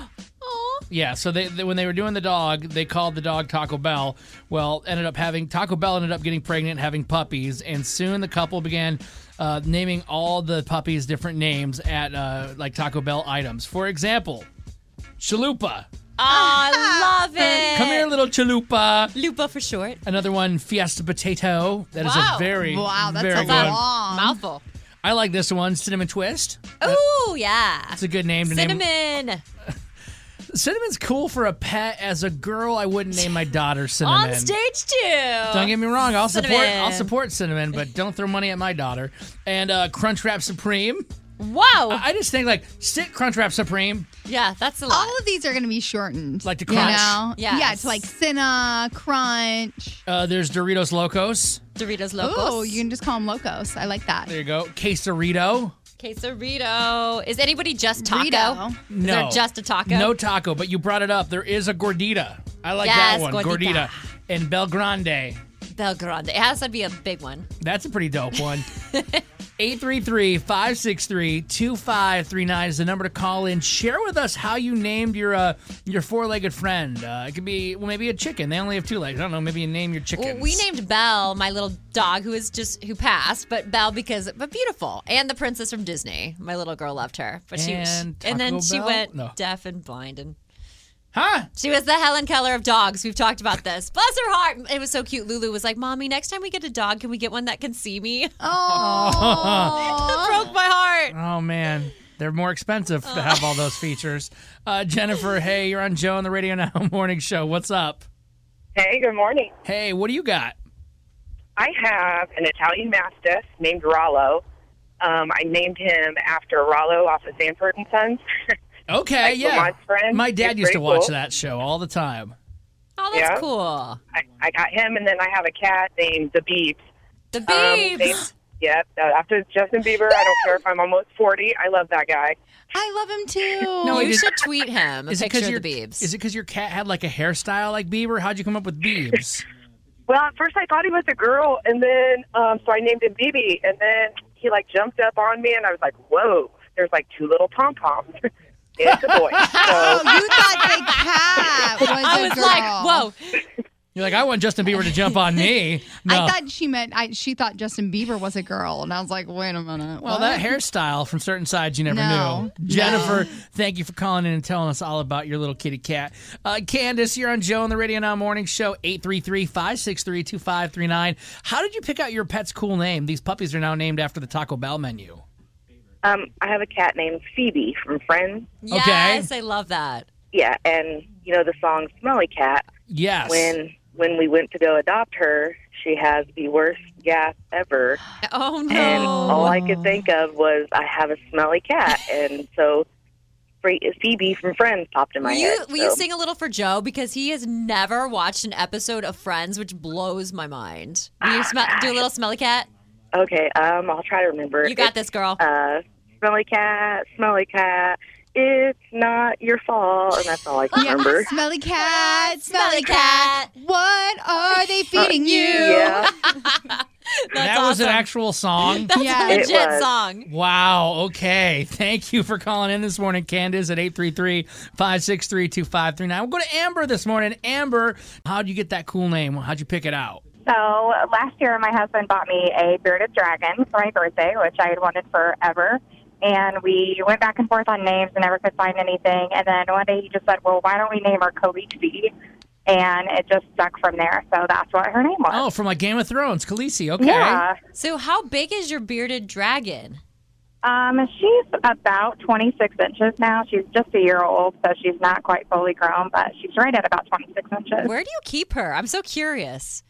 Yeah, so they, they when they were doing the dog, they called the dog Taco Bell. Well, ended up having Taco Bell ended up getting pregnant, having puppies, and soon the couple began uh, naming all the puppies different names at uh, like Taco Bell items. For example, Chalupa. Oh, I love it. Come here, little Chalupa. Lupa for short. Another one, Fiesta Potato. That is Wow. a very, Wow, that's very a good one. long Mouthful. I like this one, Cinnamon Twist. Ooh, yeah. It's a good name to name. Cinnamon. Cinnamon's cool for a pet. As a girl, I wouldn't name my daughter Cinnamon. On stage too. Don't get me wrong. I'll support. Cinnamon. I'll support Cinnamon, but don't throw money at my daughter. And uh, Crunchwrap Supreme. Wow. I, I just think like sit Crunchwrap Supreme. Yeah, that's a lot. All of these are going to be shortened. Like to you crunch. know? Yes. Yeah, it's like Cinna, Crunch. Uh, there's Doritos Locos. Doritos Locos. Oh, you can just call them Locos. I like that. There you go. Quesarito. Quesarito. Is anybody just taco? Rito. Is No. there just a taco? No taco, but you brought it up. There is a gordita. I like Yes, that one. gordita. And Bel Grande. Bel Grande. It has to be a big one. That's a pretty dope one. eight three three, five six three, two five three nine is the number to call in. Share with us how you named your uh, your four-legged friend. Uh, it could be, well, maybe a chicken. They only have two legs. I don't know. Maybe you name your chickens. Well, we named Belle, my little dog, who is just who passed, but Belle because but beautiful, and the princess from Disney. My little girl loved her, but she And and then Taco she Bell? went No. deaf and blind and. Huh? She was the Helen Keller of dogs. We've talked about this. Bless her heart. It was so cute. Lulu was like, Mommy, next time we get a dog, can we get one that can see me? Oh. It broke my heart. Oh, man. They're more expensive to have all those features. Uh, Jennifer, hey, you're on Joe on the Radio Now Morning Show. What's up? Hey, good morning. Hey, what do you got? I have an Italian Mastiff named Rollo. Um, I named him after Rollo off of Sanford and Sons. Okay, Like yeah. Lamont's friend. My dad It's used to pretty watch cool. that show all the time. Oh, that's Yeah. cool. I, I got him, and then I have a cat named the Beebs. The Um, Beebs. they- Yep, uh, after Justin Bieber. I don't care if I'm almost forty. I love that guy. I love him too. No, you it is- should tweet him a Is it picture because of your the Beebs. Is it because your cat had like a hairstyle like Bieber? How'd you come up with Biebs? Well, at first I thought he was a girl, and then um, so I named him B B, and then he like jumped up on me, and I was like, "Whoa!" There's like two little pom poms. It's a boy. So, Oh, you thought the cat was I a was girl. like, whoa. You're like, I want Justin Bieber to jump on me. No. I thought she meant I, she thought Justin Bieber was a girl, and I was like, wait a minute. Well, what? that hairstyle from certain sides you never No. knew. Jennifer, thank you for calling in and telling us all about your little kitty cat. Uh, Candace, you're on Joe on the Radio Now Morning Show, eight three three, five six three, two five three nine. How did you pick out your pet's cool name? These puppies are now named after the Taco Bell menu. um, I have a cat named Phoebe from Friends. Yes, I love that. Yeah, and you know the song "Smelly Cat." Yes. When when we went to go adopt her, she has the worst gas ever. Oh no! And all I could think of was, I have a smelly cat, and so Phoebe from Friends popped in my Will you, head. will you so. sing a little for Joe? Because he has never watched an episode of Friends, which blows my mind. Will you smell, do a little smelly cat? Okay, um, I'll try to remember. You got It's, this, girl. Uh, smelly cat, smelly cat. It's not your fault, and that's all I can Yeah, remember. smelly cat, smelly Smelly cat. What are they feeding you? Yeah. that was an awesome. actual song? That's Yeah. a It legit was. song. Wow. Okay. Thank you for calling in this morning, Candace, at eight three three, five six three, two five three nine. We'll go to Amber this morning. Amber, how'd you get that cool name? How'd you pick it out? So last year, my husband bought me a bearded dragon for my birthday, which I had wanted forever. And we went back and forth on names and never could find anything. And then one day he just said, well, why don't we name her Khaleesi? And it just stuck from there. So that's what her name was. Oh, from like Game of Thrones, Khaleesi. Okay. Yeah. So how big is your bearded dragon? Um, she's about twenty-six inches now. She's just a year old, so she's not quite fully grown, but she's right at about twenty-six inches. Where do you keep her? I'm so curious.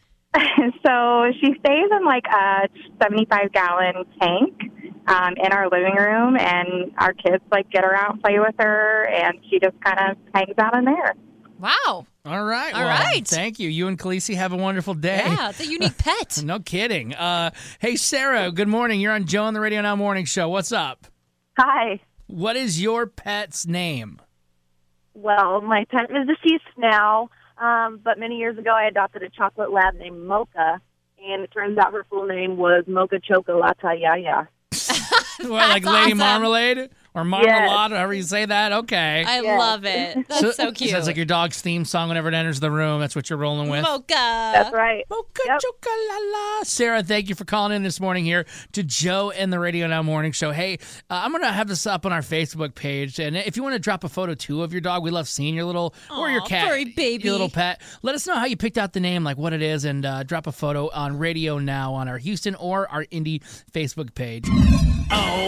So she stays in like a seventy-five gallon tank um, in our living room, and our kids like get her out and play with her, and she just kind of hangs out in there. Wow. All right. All well, right. Thank you. You and Khaleesi have a wonderful day. Yeah, it's a unique pet. No kidding. Uh, hey, Sarah, good morning. You're on Joe on the Radio Now Morning Show. What's up? Hi. What is your pet's name? Well, my pet is deceased now, um, but many years ago I adopted a chocolate lab named Mocha, and it turns out her full name was Mocha Chocolata Yaya. What, like Lady awesome. Marmalade? Or Marmalade, or however you say that? Okay. I love it. That's so, cute. Sounds like your dog's theme song whenever it enters the room. That's what you're rolling with. Mocha. That's right. Mocha Chocolala. Sarah, thank you for calling in this morning here to Joe and the Radio Now Morning Show. Hey, uh, I'm going to have this up on our Facebook page. And if you want to drop a photo, too, of your dog, we love seeing your little, or your Aw, cat, furry baby. your little pet. Let us know how you picked out the name, like what it is, and uh, drop a photo on Radio Now on our Houston or our Indy Facebook page. Oh,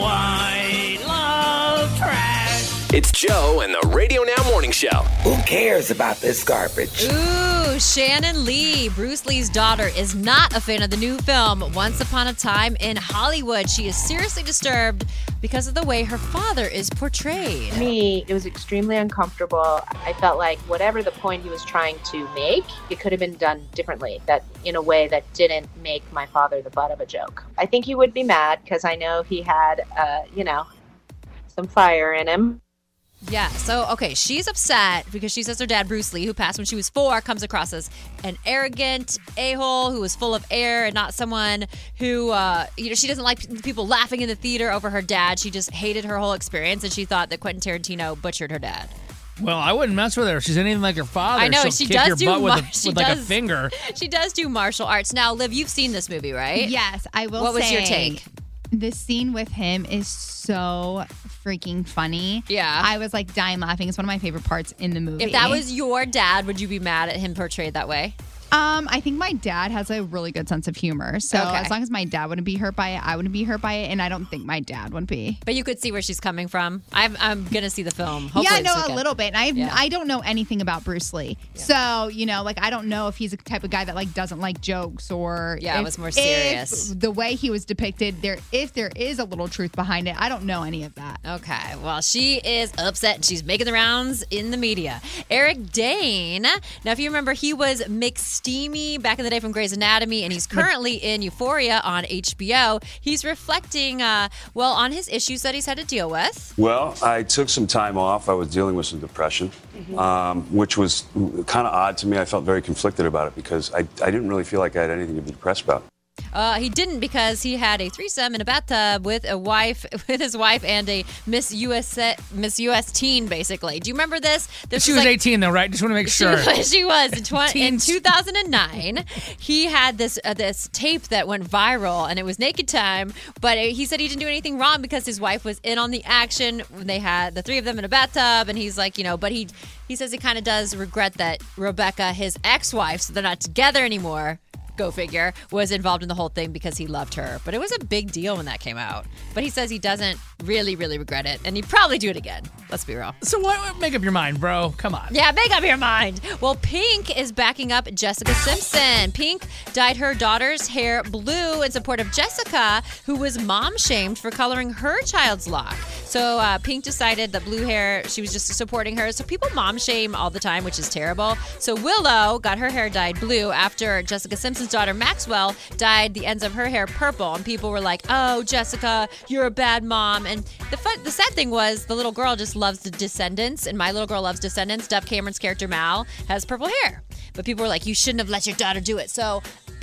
I love trash. It's Joe and the Radio Now Morning Show. Who cares about this garbage? Ooh, Shannon Lee, Bruce Lee's daughter, is not a fan of the new film Once Upon a Time in Hollywood. She is seriously disturbed because of the way her father is portrayed. For me, it was extremely uncomfortable. I felt like whatever the point he was trying to make, it could have been done differently, that in a way that didn't make my father the butt of a joke. I think he would be mad because I know he had, uh, you know, some fire in him. Yeah, so, okay, she's upset because she says her dad, Bruce Lee, who passed when she was four, comes across as an arrogant a-hole who was full of air and not someone who, uh, you know, she doesn't like people laughing in the theater over her dad. She just hated her whole experience, and she thought that Quentin Tarantino butchered her dad. Well, I wouldn't mess with her. If she's anything like her father, I know, she'll she kick does your do butt with, mar- a, she with like a does- finger. She does do martial arts. Now, Liv, you've seen this movie, right? Yes, I will What was say your take? this scene with him is so freaking funny. Yeah. I was like dying laughing. It's one of my favorite parts in the movie. If that was your dad, would you be mad at him portrayed that way? Um, I think my dad has a really good sense of humor. So Okay. as long as my dad wouldn't be hurt by it, I wouldn't be hurt by it, and I don't think my dad would be. But you could see where she's coming from. I'm, I'm going to see the film. Hopefully yeah, I this know a weekend. little bit. And I Yeah. I don't know anything about Bruce Lee. So, you know, like I don't know if he's a type of guy that like doesn't like jokes or Yeah, it if- was more if serious. the way he was depicted, there if there is a little truth behind it. I don't know any of that. Okay, well, she is upset and she's making the rounds in the media. Eric Dane, now if you remember, he was McSteamy back in the day from Grey's Anatomy, and he's currently in Euphoria on H B O. He's reflecting, uh, well, on his issues that he's had to deal with. Well, I took some time off. I was dealing with some depression, um, which was kind of odd to me. I felt very conflicted about it because I, I didn't really feel like I had anything to be depressed about. Uh, he didn't because he had a threesome in a bathtub with a wife, with his wife and a Miss U S Miss U S teen, basically. Do you remember this? this She was like- eighteen, though, right? Just want to make sure. She was. She was. In, tw- in two thousand nine, he had this uh, this tape that went viral, and it was Naked Time. But he said he didn't do anything wrong because his wife was in on the action when they had the three of them in a bathtub. And he's like, you know, but he he says he kind of does regret that Rebecca, his ex-wife, so they're not together anymore. Go figure, was involved in the whole thing because he loved her. But it was a big deal when that came out. But he says he doesn't really, really regret it. And he'd probably do it again. Let's be real. So what? Make up your mind, bro. Come on. Yeah, make up your mind. Well, Pink is backing up Jessica Simpson. Pink dyed her daughter's hair blue in support of Jessica, who was mom-shamed for coloring her child's lock. So uh, Pink decided that blue hair, she was just supporting her. So people mom-shame all the time, which is terrible. So Willow got her hair dyed blue after Jessica Simpson's daughter Maxwell dyed the ends of her hair purple. And people were like, oh, Jessica, you're a bad mom. And the fun, the sad thing was the little girl just loves the Descendants, and my little girl loves Descendants. Dove Cameron's character Mal has purple hair. But people were like, you shouldn't have let your daughter do it. So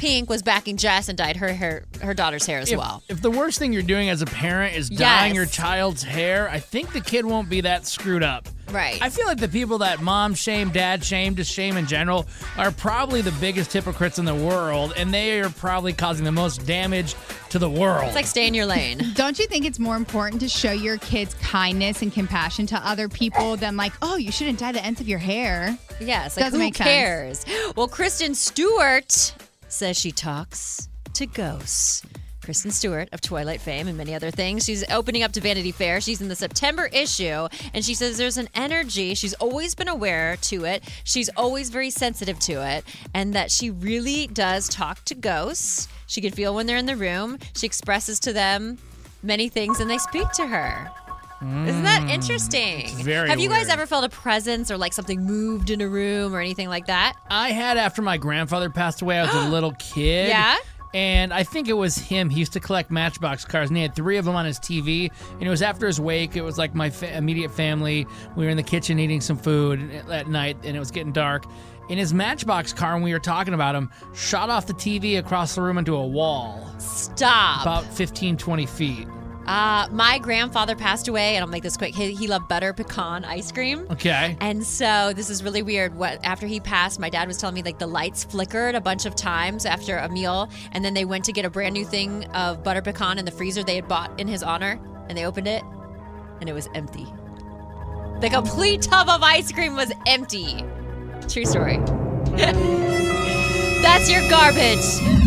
Pink was backing Jess and dyed her hair, her daughter's hair as if, well. If the worst thing you're doing as a parent is Yes. dyeing your child's hair, I think the kid won't be that screwed up. Right. I feel like the people that mom shame, dad shame, just shame in general, are probably the biggest hypocrites in the world, and they are probably causing the most damage to the world. It's like stay in your lane. Don't you think it's more important to show your kids kindness and compassion to other people than like, oh, you shouldn't dye the ends of your hair? Yes, like Doesn't who make sense. cares? Well, Kristen Stewart says she talks to ghosts. Kristen Stewart of Twilight fame and many other things. She's opening up to Vanity Fair. She's in the September issue, and she says there's an energy. She's always been aware to it. She's always very sensitive to it, and that she really does talk to ghosts. She can feel when they're in the room. She expresses to them many things, and they speak to her. Isn't that interesting? It's very Have you guys weird. ever felt a presence or like something moved in a room or anything like that? I had after my grandfather passed away. I was a little kid. Yeah? And I think it was him. He used to collect Matchbox cars, and he had three of them on his T V. And it was after his wake. It was like my fa- immediate family. We were in the kitchen eating some food at night, and it was getting dark. And his Matchbox car, when we were talking about him, shot off the T V across the room into a wall. Stop. About fifteen, twenty feet. Uh, my grandfather passed away, and I'll make this quick. He, he loved butter pecan ice cream. Okay. And so this is really weird. What after he passed, my dad was telling me like the lights flickered a bunch of times after a meal, and then they went to get a brand new thing of butter pecan in the freezer they had bought in his honor, and they opened it, and it was empty. The complete tub of ice cream was empty. True story. That's your garbage.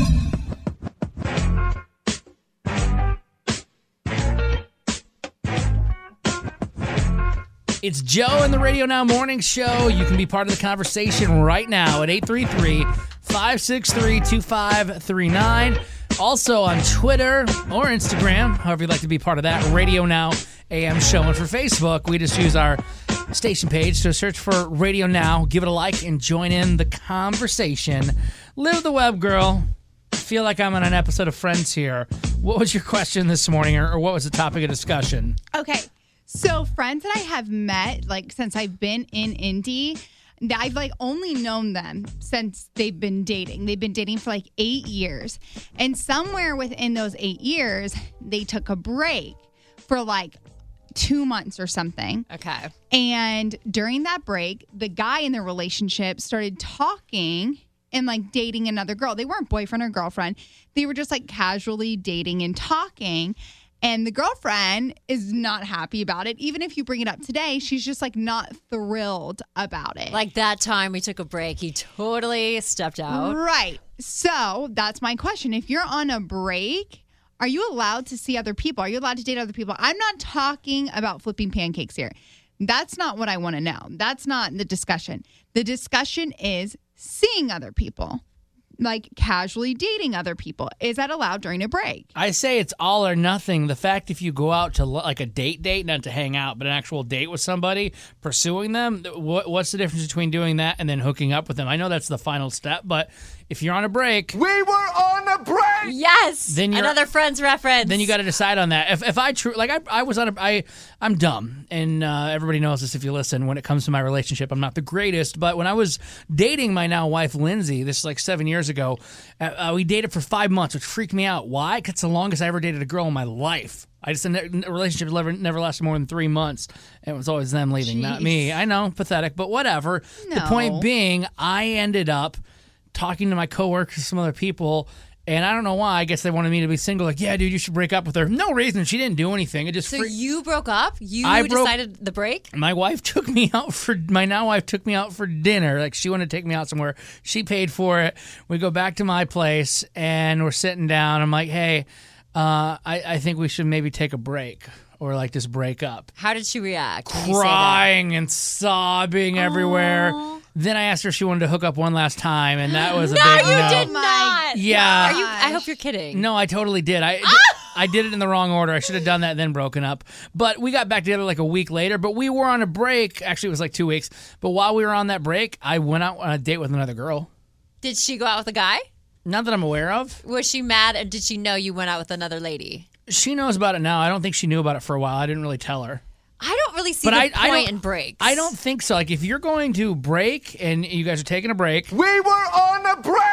It's Joe and the Radio Now Morning Show. You can be part of the conversation right now at eight three three, five six three, two five three nine. Also on Twitter or Instagram, however you'd like to be part of that, Radio Now A M Show. And for Facebook, we just use our station page. So search for Radio Now, give it a like, and join in the conversation. Live the web, girl. I feel like I'm on an episode of Friends here. What was your question this morning, or, or what was the topic of discussion? Okay. So friends that I have met, like since I've been in Indy, I've like only known them since they've been dating. They've been dating for like eight years. And somewhere within those eight years, they took a break for like two months or something. Okay. And during that break, the guy in their relationship started talking and like dating another girl. They weren't boyfriend or girlfriend. They were just like casually dating and talking. And the girlfriend is not happy about it. Even if you bring it up today, she's just like not thrilled about it. Like that time we took a break, he totally stepped out. Right. So that's my question. If you're on a break, are you allowed to see other people? Are you allowed to date other people? I'm not talking about flipping pancakes here. That's not what I want to know. That's not the discussion. The discussion is seeing other people. Like casually dating other people. Is that allowed during a break? I say it's all or nothing. The fact if you go out to like a date date, not to hang out, but an actual date with somebody, pursuing them, what, what's the difference between doing that and then hooking up with them? I know that's the final step, but if you're on a break... We were on a break! Yes! Then you're, Another Friends reference. Then you got to decide on that. If if I true like I I was on a I I'm dumb, and uh, everybody knows this if you listen. When it comes to my relationship, I'm not the greatest. But when I was dating my now wife Lindsay, this is like seven years ago, uh, uh, we dated for five months, which freaked me out. Why? Because it's the longest I ever dated a girl in my life. I just a relationship never never lasted more than three months. And it was always them leaving, Jeez. not me. I know, pathetic, but whatever. No. The point being, I ended up talking to my coworkers, some other people, and I don't know why. I guess they wanted me to be single. Like, yeah, dude, you should break up with her. No reason. She didn't do anything. It just So fre- you broke up? You I broke- decided the break? my wife took me out for my now wife took me out for dinner. Like she wanted to take me out somewhere. She paid for it. We go back to my place and we're sitting down. I'm like, hey, uh, I, I think we should maybe take a break or like just break up. How did she react? when you say that? Crying and sobbing everywhere. Then I asked her if she wanted to hook up one last time, and that was a no, big you no. did not. Yeah. Are you? I hope you're kidding. No, I totally did. I I did it in the wrong order. I should have done that and then broken up. But we got back together like a week later. But we were on a break. Actually, it was like two weeks. But while we were on that break, I went out on a date with another girl. Did she go out with a guy? Not that I'm aware of. Was she mad, or did she know you went out with another lady? She knows about it now. I don't think she knew about it for a while. I didn't really tell her. I don't really see But the I- I point don't- in breaks. I don't think so. Like, if you're going to break and you guys are taking a break, We were on a break!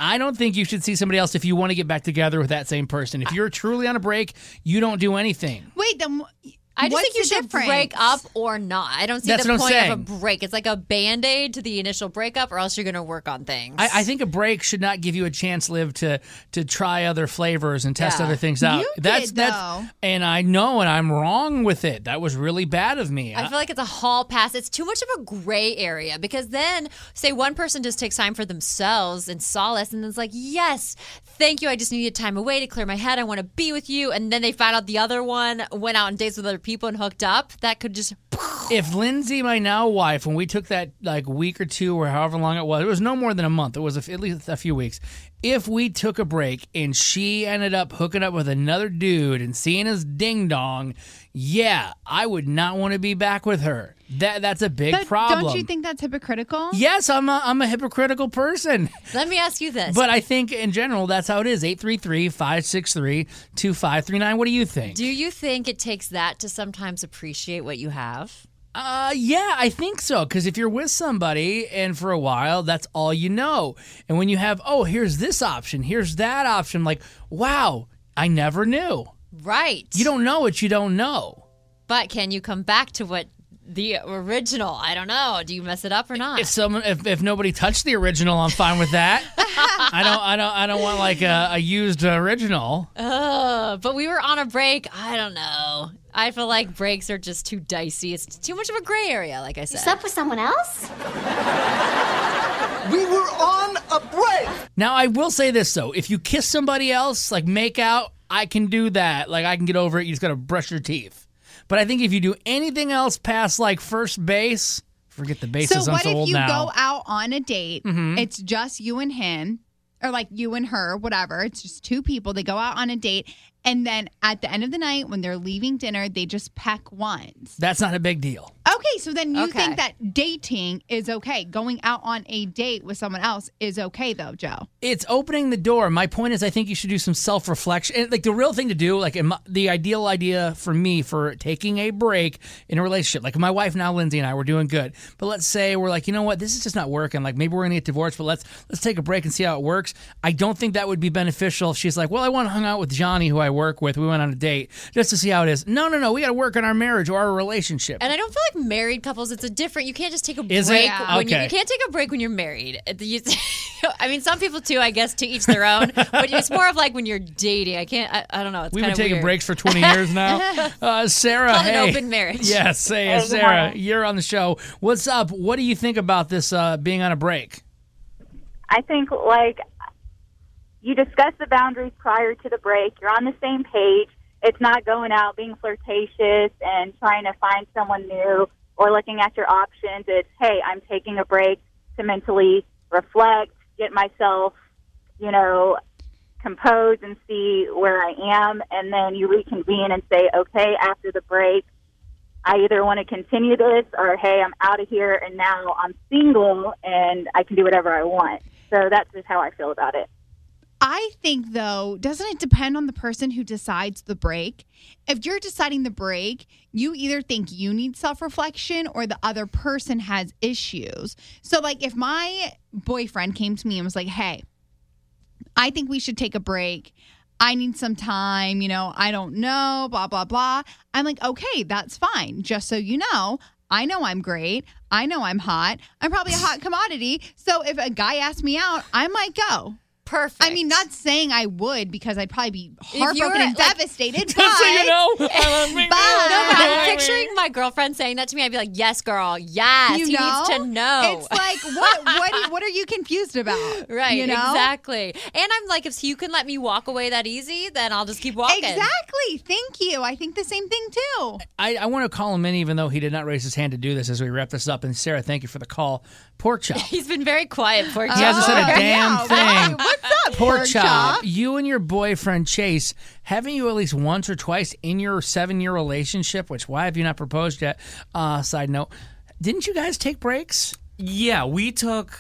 I don't think you should see somebody else if you want to get back together with that same person. If you're truly on a break, you don't do anything. Wait, then I just what's think you the should difference? break up or not. I don't see That's the what I'm point saying. of a break. It's like a Band-Aid to the initial breakup, or else you're going to work on things. I, I think a break should not give you a chance, Liv, to to try other flavors and test Yeah. other things out. You that's did, that's though. and I know, and I'm wrong with it. That was really bad of me. I feel like it's a hall pass. It's too much of a gray area because then, say one person just takes time for themselves and solace, and it's like, yes, thank you. I just needed time away to clear my head. I want to be with you. And then they find out the other one went out on dates with other people and hooked up. That could just. If Lindsay, my now wife, when we took that like week or two or however long it was, it was no more than a month. It was a, at least a few weeks. If we took a break and she ended up hooking up with another dude and seeing his ding dong, yeah, I would not want to be back with her. That that's a big But problem. don't you think that's hypocritical? Yes, I'm a, I'm a hypocritical person. Let me ask you this. But I think in general, that's how it is. eight three three, five six three, two five three nine. What do you think? Do you think it takes that to sometimes appreciate what you have? Uh, yeah, I think so. Because if you're with somebody and for a while, that's all you know. And when you have, oh, here's this option, here's that option, like, wow, I never knew. Right. You don't know what you don't know. But can you come back to what the original? I don't know. Do you mess it up or not? If someone, if, if nobody touched the original, I'm fine with that. I don't, I don't, I don't want like a, a used original. Uh, but we were on a break. I don't know. I feel like breaks are just too dicey. It's too much of a gray area, like I said. You slept with someone else? We were on a break. Now, I will say this, though. If you kiss somebody else, like make out, I can do that. Like, I can get over it. You just got to brush your teeth. But I think if you do anything else past, like, first base, forget the bases. So I'm what so if old you now. go out on a date, Mhm. it's just you and him, or like you and her, whatever. It's just two people. They go out on a date, and then at the end of the night, when they're leaving dinner, they just peck once. That's not a big deal. Okay, so then you Okay. think that dating is okay. Going out on a date with someone else is okay, though, Joe. It's opening the door. My point is, I think you should do some self-reflection. And, like, the real thing to do, like, in my, the ideal idea for me for taking a break in a relationship, like my wife now, Lindsay, and I, we're doing good. But let's say we're like, you know what, this is just not working. Like, maybe we're going to get divorced, but let's let's take a break and see how it works. I don't think that would be beneficial if she's like, well, I want to hang out with Johnny, who I work with. We went on a date just to see how it is. No, no, no. We got to work on our marriage or our relationship. And I don't feel like married couples, it's a different, you can't just take a Is break. it? When you, Okay. you can't take a break when you're married. You- I mean, some people too, I guess, to each their own. But it's more of like when you're dating. I can't, I, I don't know. It's We've kind been of taking weird. breaks for twenty years now. Uh, Sarah, Called an hey. open marriage. Yes, hey, Hey, good Sarah, morning. you're on the show. What's up? What do you think about this uh, being on a break? I think, like, you discuss the boundaries prior to the break. You're on the same page. It's not going out being flirtatious and trying to find someone new or looking at your options. It's, hey, I'm taking a break to mentally reflect, get myself, you know, compose and see where I am. And then you reconvene and say, okay, after the break, I either want to continue this or, hey, I'm out of here and now I'm single and I can do whatever I want. So that's just how I feel about it. I think, though, doesn't it depend on the person who decides the break? If you're deciding the break, you either think you need self-reflection or the other person has issues. So, like, if my boyfriend came to me and was like, hey, I think we should take a break. I need some time, you know, I don't know, blah, blah, blah. I'm like, okay, that's fine. Just so you know, I know I'm great. I know I'm hot. I'm probably a hot commodity. So if a guy asks me out, I might go. Perfect. I mean, not saying I would because I'd probably be If you were, heartbroken and like- devastated. Just but, so you know, but, No, but I'm picturing my girlfriend saying that to me. I'd be like, yes, girl, yes. You he know? needs to know. It's like, what what, do you- what are you confused about? Right, you know? exactly. And I'm like, if you can let me walk away that easy, then I'll just keep walking. Exactly. Thank you. I think the same thing, too. I, I want to call him in, even though he did not raise his hand to do this as we wrap this up. And Sarah, thank you for the call. Pork chop. He's been very quiet. Poor He hasn't said a damn yeah. thing. What's up, Pork Pork chop. Chop? You and your boyfriend Chase, haven't you at least once or twice in your seven-year relationship? Which why have you not proposed yet? Uh, side note, didn't you guys take breaks? Yeah, we took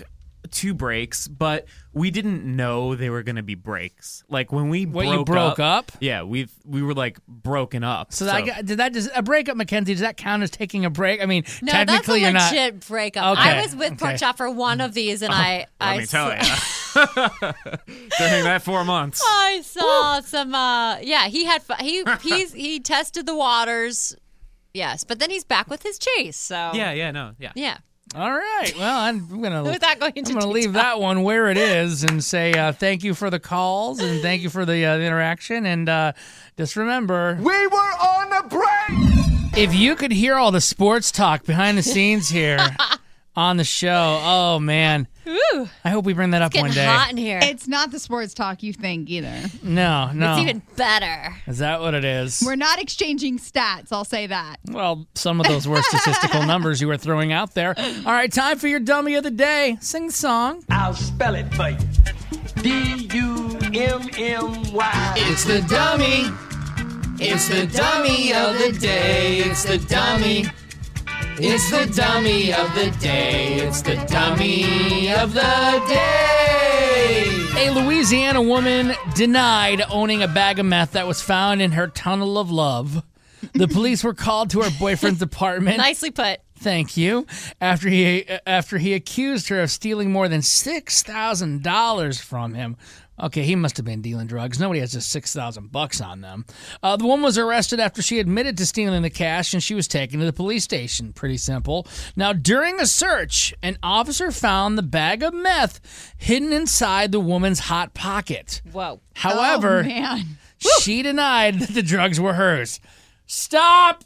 two breaks, but we didn't know they were going to be breaks. Like when we What, broke you broke up? Yeah, we we were like broken up. So, that, I- did that does a breakup, Mackenzie? Does that count as taking a break? I mean, No, that's a technically you're not. legit breakup. Okay, I was with okay. Pork Chop for one of these, and Oh, I, let I me tell saw- you, during that four months. I saw some. Uh, yeah, he had fu- he he's he tested the waters. Yes, but then he's back with his chase. So Yeah, yeah, no, yeah. yeah. All right. Well, I'm gonna. Without going into I'm gonna leave detail. that one where it is and say uh, thank you for the calls and thank you for the, uh, the interaction and uh, just remember we were on a break. If you could hear all the sports talk behind the scenes here on the show, oh man, Ooh, I hope we bring that up it's one getting day. hot in here. It's not the sports talk you think either. No, no. It's even better. Is that what it is? We're not exchanging stats, I'll say that. Well, some of those were statistical numbers you were throwing out there. All right, time for your dummy of the day. Sing the song. I'll spell it for you. D U M M Y. It's the dummy. It's the dummy of the day. It's the dummy. It's the dummy of the day. It's the dummy of the day. A Louisiana woman denied owning a bag of meth that was found in her tunnel of love. The police were called to her boyfriend's apartment. Nicely put. Thank you. After he after he accused her of stealing more than six thousand dollars from him. Okay, he must have been dealing drugs. Nobody has just six thousand bucks on them. Uh, the woman was arrested after she admitted to stealing the cash, and she was taken to the police station. Pretty simple. Now, during a search, an officer found the bag of meth hidden inside the woman's hot pocket. Whoa. However, Oh, man. she denied that the drugs were hers. Stop!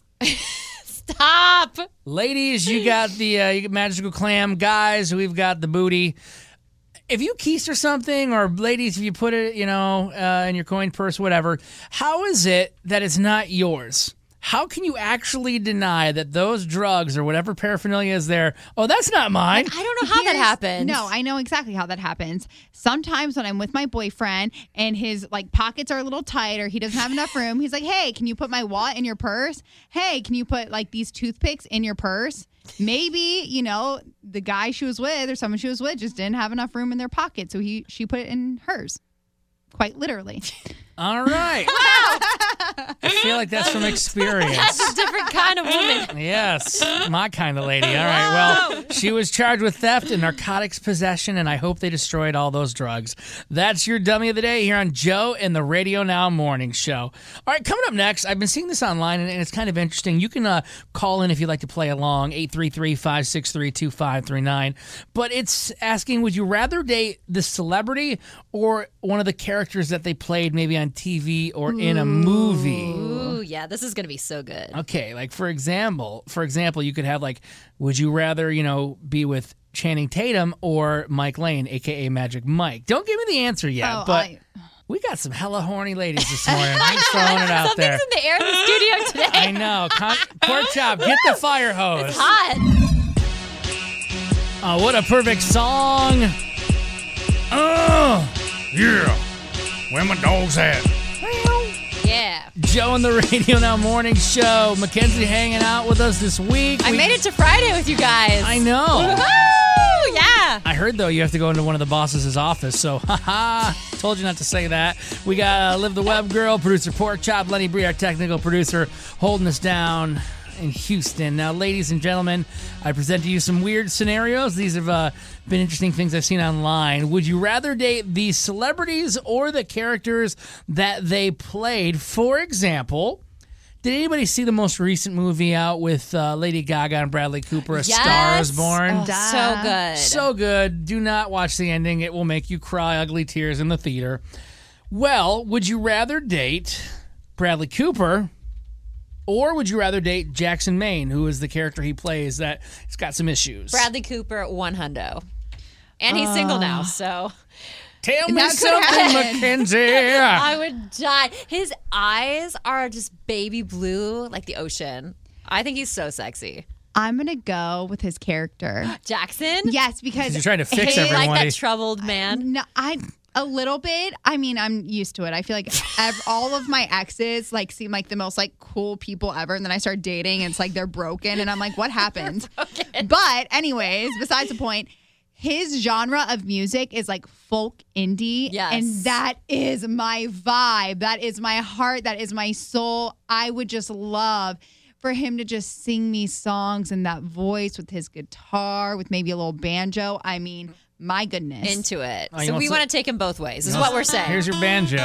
Stop! Ladies, you got the uh, you got magical clam. Guys, we've got the booty. If you keister something, or ladies, if you put it, you know, uh, in your coin purse, whatever, how is it that it's not yours? How can you actually deny that those drugs or whatever paraphernalia is there? Oh, that's not mine. I don't know how that Here's- happens. No, I know exactly how that happens. Sometimes when I'm with my boyfriend and his like pockets are a little tight or he doesn't have enough room, he's like, "Hey, can you put my wallet in your purse? Hey, can you put like these toothpicks in your purse?" Maybe, you know, the guy she was with or someone she was with just didn't have enough room in their pocket, so he she put it in hers. Quite literally. All right. I feel like that's from experience. That's a different kind of woman. Yes, my kind of lady. All right, well, she was charged with theft and narcotics possession, and I hope they destroyed all those drugs. That's your dummy of the day here on Joe and the Radio Now Morning Show. All right, coming up next, I've been seeing this online, and it's kind of interesting. You can uh, call in if you'd like to play along, eight three three, five six three, two five three nine. But it's asking, would you rather date the celebrity or one of the characters that they played maybe on T V or in a movie? Ooh, yeah, this is gonna be so good. Okay, like for example, for example, you could have like, would you rather, you know, be with Channing Tatum or Mike Lane, aka Magic Mike? Don't give me the answer yet, Oh, but I- we got some hella horny ladies this morning. I'm just throwing it out Something's there. in the air in the studio today. I know. Con- Pork chop, get the fire hose. It's hot. Oh, what a perfect song. Oh, yeah. Where my dogs at? Yeah. Joe and the Radio Now Morning Show. Mackenzie hanging out with us this week. I We- made it to Friday with you guys. I know. Woohoo! Yeah. I heard, though, you have to go into one of the bosses' office, so haha, told you not to say that. We got uh, Liv the Web Girl, producer Pork Chop, Lenny Bree, our technical producer, holding us down in Houston. Now, ladies and gentlemen, I present to you some weird scenarios. These have uh, been interesting things I've seen online. Would you rather date the celebrities or the characters that they played? For example, did anybody see the most recent movie out with uh, Lady Gaga and Bradley Cooper, A Yes. Star is Born? Oh, so good. So good. Do not watch the ending. It will make you cry ugly tears in the theater. Well, would you rather date Bradley Cooper or would you rather date Jackson Maine, who is the character he plays that has got some issues? Bradley Cooper, one hundo. And he's single now, so. Tell me That could something, happen. Mackenzie. I would die. His eyes are just baby blue, like the ocean. I think he's so sexy. I'm going to go with his character. Jackson? Yes, because 'Cause you're trying to fix his- everyone. Like that troubled man. No, I a little bit. I mean, I'm used to it. I feel like ev- all of my exes like seem like the most like cool people ever, and then I start dating, and it's like they're broken, and I'm like, what happened? But anyways, besides the point, his genre of music is like folk indie. Yes. And that is my vibe. That is my heart. That is my soul. I would just love for him to just sing me songs in that voice with his guitar, with maybe a little banjo. I mean, my goodness. Into it. Oh, you so want we some- want to take him both ways, is You what want- we're saying. Here's your banjo.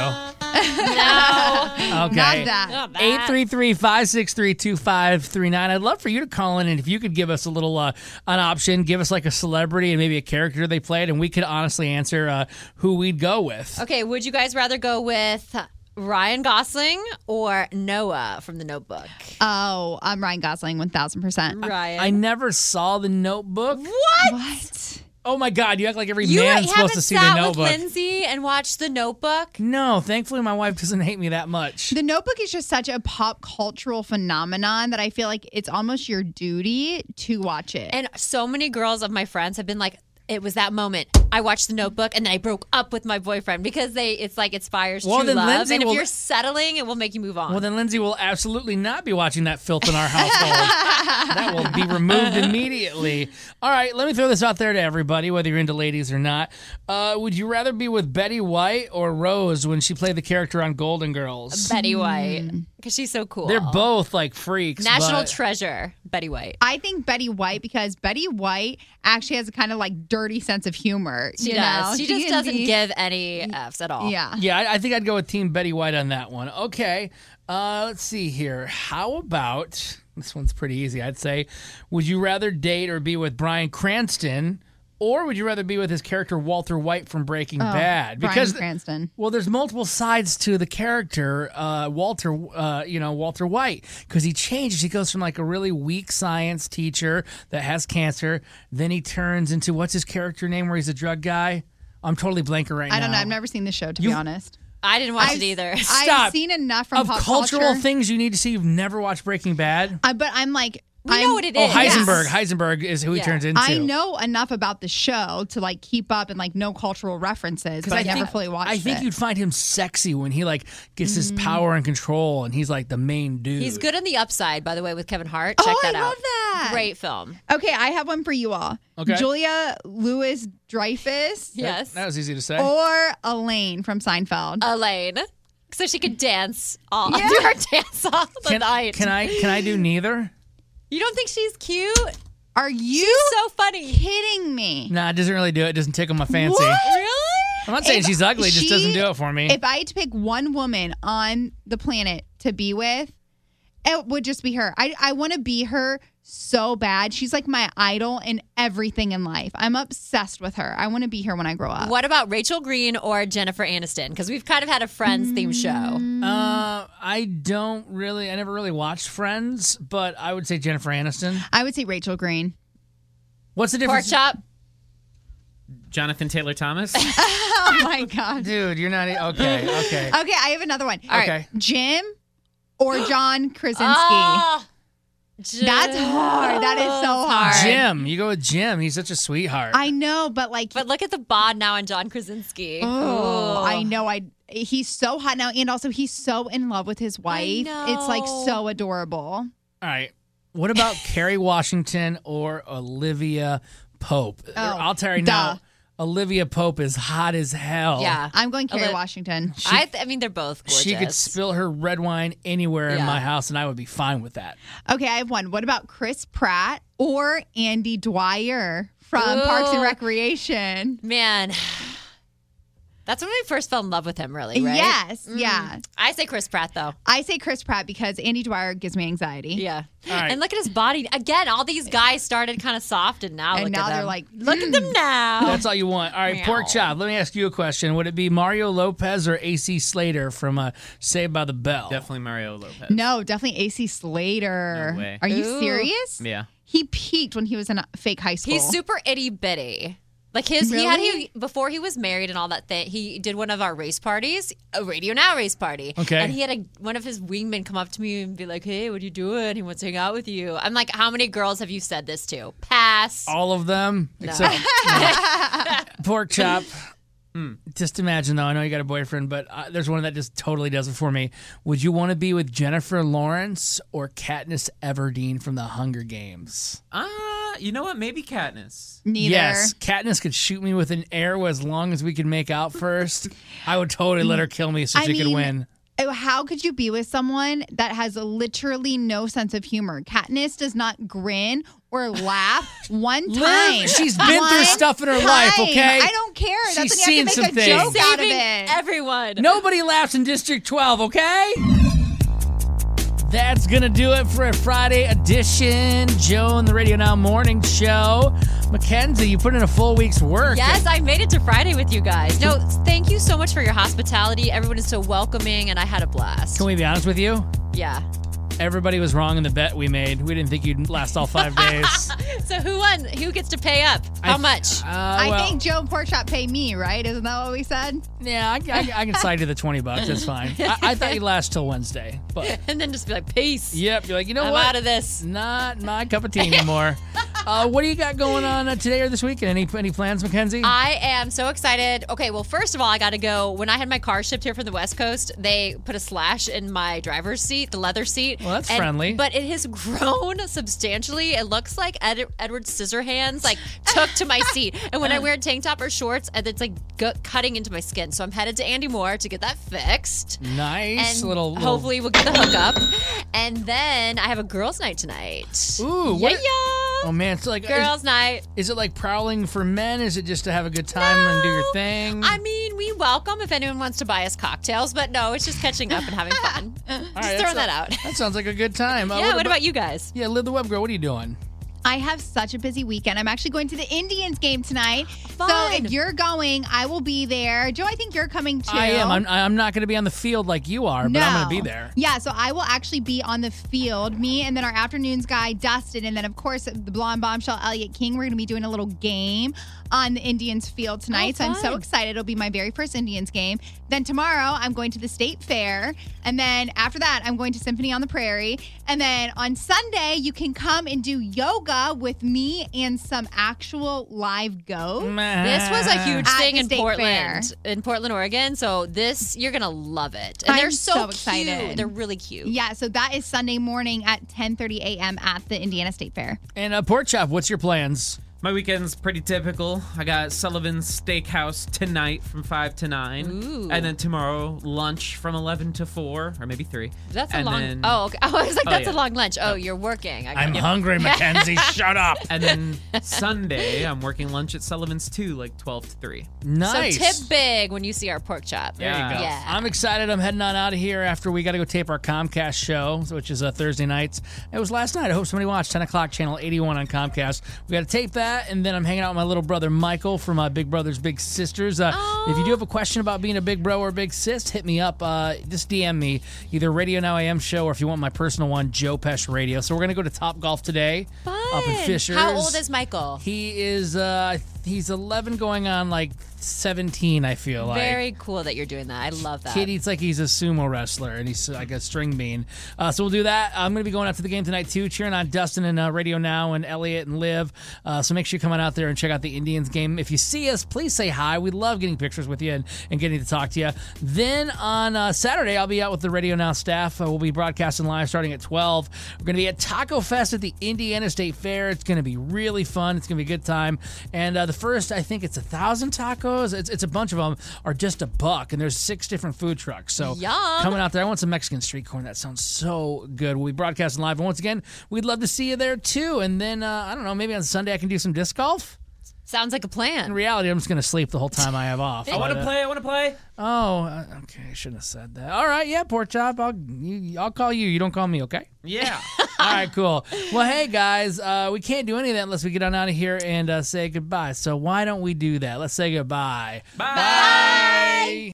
No. Okay. Not that. eight three three, five six three, two five three nine. I'd love for you to call in, and if you could give us a little uh, an option, give us like a celebrity and maybe a character they played, and we could honestly answer uh, who we'd go with. Okay, would you guys rather go with Ryan Gosling or Noah from The Notebook? Oh, I'm Ryan Gosling, one thousand percent. Ryan. I never saw The Notebook. What? What? Oh my God, you act like every You man's supposed haven't to see sat The with Notebook. Lindsay and watched The Notebook? No, thankfully my wife doesn't hate me that much. The Notebook is just such a pop cultural phenomenon that I feel like it's almost your duty to watch it. And so many girls of my friends have been like, it was that moment. I watched The Notebook and then I broke up with my boyfriend because they it's like inspires Well, true then love. Lindsay and if will- you're settling, it will make you move on. Well, then Lindsay will absolutely not be watching that filth in our household. That will be removed immediately. All right, let me throw this out there to everybody, whether you're into ladies or not. Uh, would you rather be with Betty White or Rose when she played the character on Golden Girls? Betty White, because she's so cool. They're both like freaks. National but- treasure, Betty White. I think Betty White because Betty White actually has a kind of like dirty sense of humor. She you does. know? She just can doesn't be- give any F's at all. Yeah. Yeah, I, I think I'd go with Team Betty White on that one. Okay, uh, let's see here. How about, this one's pretty easy, I'd say. Would you rather date or be with Bryan Cranston, or would you rather be with his character Walter White from Breaking Oh, Bad? Bryan Cranston. Well, there's multiple sides to the character, uh, Walter, uh, you know, Walter White, because he changes. He goes from like a really weak science teacher that has cancer, then he turns into, what's his character name where he's a drug guy? I'm totally blanking right now. I don't know. I've never seen the show, to be You've- honest. I didn't watch I've- it either. Stop. I've seen enough from Of pop cultural culture. things you need to see, you've never watched Breaking Bad? Uh, but I'm like, We I'm, know what it Oh, is. Heisenberg. Yes. Heisenberg is who he Yeah. turns into. I know enough about the show to like keep up and like know cultural references, but I, never think, fully watched I think it. you'd find him sexy when he like gets his power and control, and he's like the main dude. He's good on The Upside, by the way, with Kevin Hart. Oh, Check I that out. love that. Great film. Okay, I have one for you all. Okay. Julia Louis Dreyfus. Yes. That was easy to say. Or Elaine from Seinfeld. Elaine. So she could dance all Yeah. do her dance all the can, night. can I can I do neither? You don't think she's cute? Are you She's so funny. kidding me? Nah, it doesn't really do it. It doesn't tickle my fancy. What? Really? I'm not saying If she's ugly. It just she- doesn't do it for me. If I had to pick one woman on the planet to be with, it would just be her. I, I want to be her so bad. She's like my idol in everything in life. I'm obsessed with her. I want to be her when I grow up. What about Rachel Green or Jennifer Aniston? Because we've kind of had a Friends themed show. Uh, I don't really. I never really watched Friends, but I would say Jennifer Aniston. I would say Rachel Green. What's the Pork difference? chop. Jonathan Taylor Thomas. Oh my God. Dude, you're not. e- Okay, okay. Okay, I have another one. All right, Okay. Jim or John Krasinski? Oh, That's hard. That is so hard. Jim, you go with Jim. He's such a sweetheart. I know, but like, But look at the bod now on John Krasinski. oh, Ooh. I know. I he's so hot now, and also he's so in love with his wife. It's like know. so adorable. All right. What about Kerry Washington or Olivia Pope? Oh, I'll tell you duh. now. Olivia Pope is hot as hell. Yeah. I'm going Kerry Oli- Washington. I, th- I mean, they're both gorgeous. She could spill her red wine anywhere in Yeah. my house, and I would be fine with that. Okay, I have one. What about Chris Pratt or Andy Dwyer from Ooh. Parks and Recreation? Man, that's when we first fell in love with him, really, right? Yes, Mm. yeah. I say Chris Pratt, though. I say Chris Pratt because Andy Dwyer gives me anxiety. Yeah. All right. And look at his body. Again, all these guys started kind of soft, and now And look now at they're them. like, look at them now. That's all you want. All right, Meow. Pork Chop, let me ask you a question. Would it be Mario Lopez or A C Slater from uh, Saved by the Bell? Definitely Mario Lopez. No, definitely A C Slater. No way. Are you Ooh. serious? Yeah. He peaked when he was in a fake high school. He's super itty bitty. Like his, he had Really? he before he was married and all that thing. He did one of our race parties, a Radio Now race party. Okay. And he had a, one of his wingmen come up to me and be like, "Hey, what are you doing? He wants to hang out with you." I'm like, "How many girls have you said this to?" Pass. All of them? No. Except Pork Chop. Hmm. Just imagine, though, I know you got a boyfriend, but uh, there's one that just totally does it for me. Would you want to be with Jennifer Lawrence or Katniss Everdeen from The Hunger Games? Uh, you know what? Maybe Katniss. Neither. Yes, Katniss could shoot me with an arrow as long as we could make out first. I would totally let her kill me so I she could mean, win. oh, How could you be with someone that has literally no sense of humor? Katniss does not grin or laugh one time. She's been One through stuff in her life, time. okay? I don't care. That's She's when you seen have to some make a things. joke out of Saving it. everyone. Nobody laughs in District twelve, okay? That's gonna do it for a Friday edition. Joe and the Radio Now Morning Show. Mackenzie, you put in a full week's work. Yes, I made it to Friday with you guys. No, thank you so much for your hospitality. Everyone is so welcoming, and I had a blast. Can we be honest with you? Yeah. Everybody was wrong in the bet we made. We didn't think you'd last all five days. So who won? Who gets to pay up? How I- much? Uh, I well, think Joe and Pork Chop pay me, right? Isn't that what we said? Yeah, I, I, I can side you the twenty bucks. That's fine. I, I thought you'd last till Wednesday, but and then just be like, peace. yep, you're like, you know I'm what? out of this. Not my cup of tea anymore. uh, what do you got going on uh, today or this weekend? Any any plans, Mackenzie? I am so excited. Okay, well, first of all, I got to go. When I had my car shipped here from the West Coast, they put a slash in my driver's seat, the leather seat. Well, that's And- friendly. But it has grown substantially. It looks like Ed, Edward Scissorhands like took to my seat. And when I wear a tank top or shorts, it's like gu- cutting into my skin. So I'm headed to Andy Moore to get that fixed. Nice. And little, little. hopefully we'll get the hookup. And then I have a girls' night tonight. Ooh, yeah, what- yeah. Oh man, it's like Girls' is, night. Is it like prowling for men? Is it just to have a good time and do your thing? I mean, we welcome if anyone wants to buy us cocktails, but no, it's just catching up and having fun. All just right, throwing that's- that out. That sounds like a good time. Uh, Yeah, what about you guys? Yeah, Live the Web Girl, what are you doing? I have such a busy weekend. I'm actually going to the Indians game tonight. Fun. So if you're going, I will be there. Joe, I think you're coming too. I am. I'm, I'm not going to be on the field like you are, but I'm going to be there. Yeah, so I will actually be on the field. Me and then our afternoons guy, Dustin, and then of course the blonde bombshell, Elliot King. We're going to be doing a little game on the Indians field tonight. Oh, so I'm so fun. excited. It'll be my very first Indians game. Then tomorrow I'm going to the State Fair. And then after that, I'm going to Symphony on the Prairie. And then on Sunday, you can come and do yoga with me and some actual live goats. This was a huge At thing the in State Portland, Fair. in Portland, Oregon. So this, you're gonna love it, and I'm they're so, so excited. cute. They're really cute. Yeah, so that is Sunday morning at ten thirty a.m. at the Indiana State Fair. And uh, Pork Chop, what's your plans? My weekend's pretty typical. I got Sullivan's Steakhouse tonight from five to nine. Ooh. And then tomorrow, lunch from eleven to four, or maybe three. That's a and long. Then, oh, okay. I was like, Oh, that's yeah. a long lunch. Oh, you're working. I I'm got- hungry, Mackenzie. Shut up. And then Sunday, I'm working lunch at Sullivan's too, like twelve to three. Nice. So tip big when you see our pork chop. There you go. Yeah. I'm excited. I'm heading on out of here after we got to go tape our Comcast show, which is uh, Thursday nights. It was last night. I hope somebody watched ten o'clock, channel eighty-one on Comcast. We got to tape that, and then I'm hanging out with my little brother Michael from uh, Big Brothers Big Sisters. Uh, if you do have a question about being a big bro or big sis, hit me up. Uh, just D M me, either Radio Now A M show or if you want my personal one, Joe Pesh Radio. So we're gonna go to Top Golf today up in Fishers. How old is Michael? He is. Uh, he's eleven, going on like seventeen. I feel like. Very cool that you're doing that. I love that. Kid eats like he's a sumo wrestler, and he's like a string bean. Uh, so we'll do that. I'm going to be going out to the game tonight, too, cheering on Dustin and uh, Radio Now and Elliot and Liv. Uh, so make sure you come on out there and check out the Indians game. If you see us, please say hi. We love getting pictures with you and, and getting to talk to you. Then on uh, Saturday, I'll be out with the Radio Now staff. Uh, we'll be broadcasting live starting at twelve. We're going to be at Taco Fest at the Indiana State Fair. It's going to be really fun. It's going to be a good time. And uh, the first, I think it's a thousand tacos. It's, it's a bunch of them are just a buck, and there's six different food trucks. So Yum. coming out there, I want some Mexican street corn. That sounds so good. We'll be broadcasting live. And once again, we'd love to see you there too. And then, uh, I don't know, maybe on Sunday I can do some disc golf. Sounds like a plan. In reality, I'm just going to sleep the whole time I have off. I want to But, uh, play. I want to play. Oh, uh, okay. I shouldn't have said that. All right, yeah, Pork Chop. I'll, you, I'll call you. You don't call me, okay? Yeah. All right, cool. Well, hey, guys, uh, we can't do any of that unless we get on out of here and uh, say goodbye. So why don't we do that? Let's say goodbye. Bye. Bye.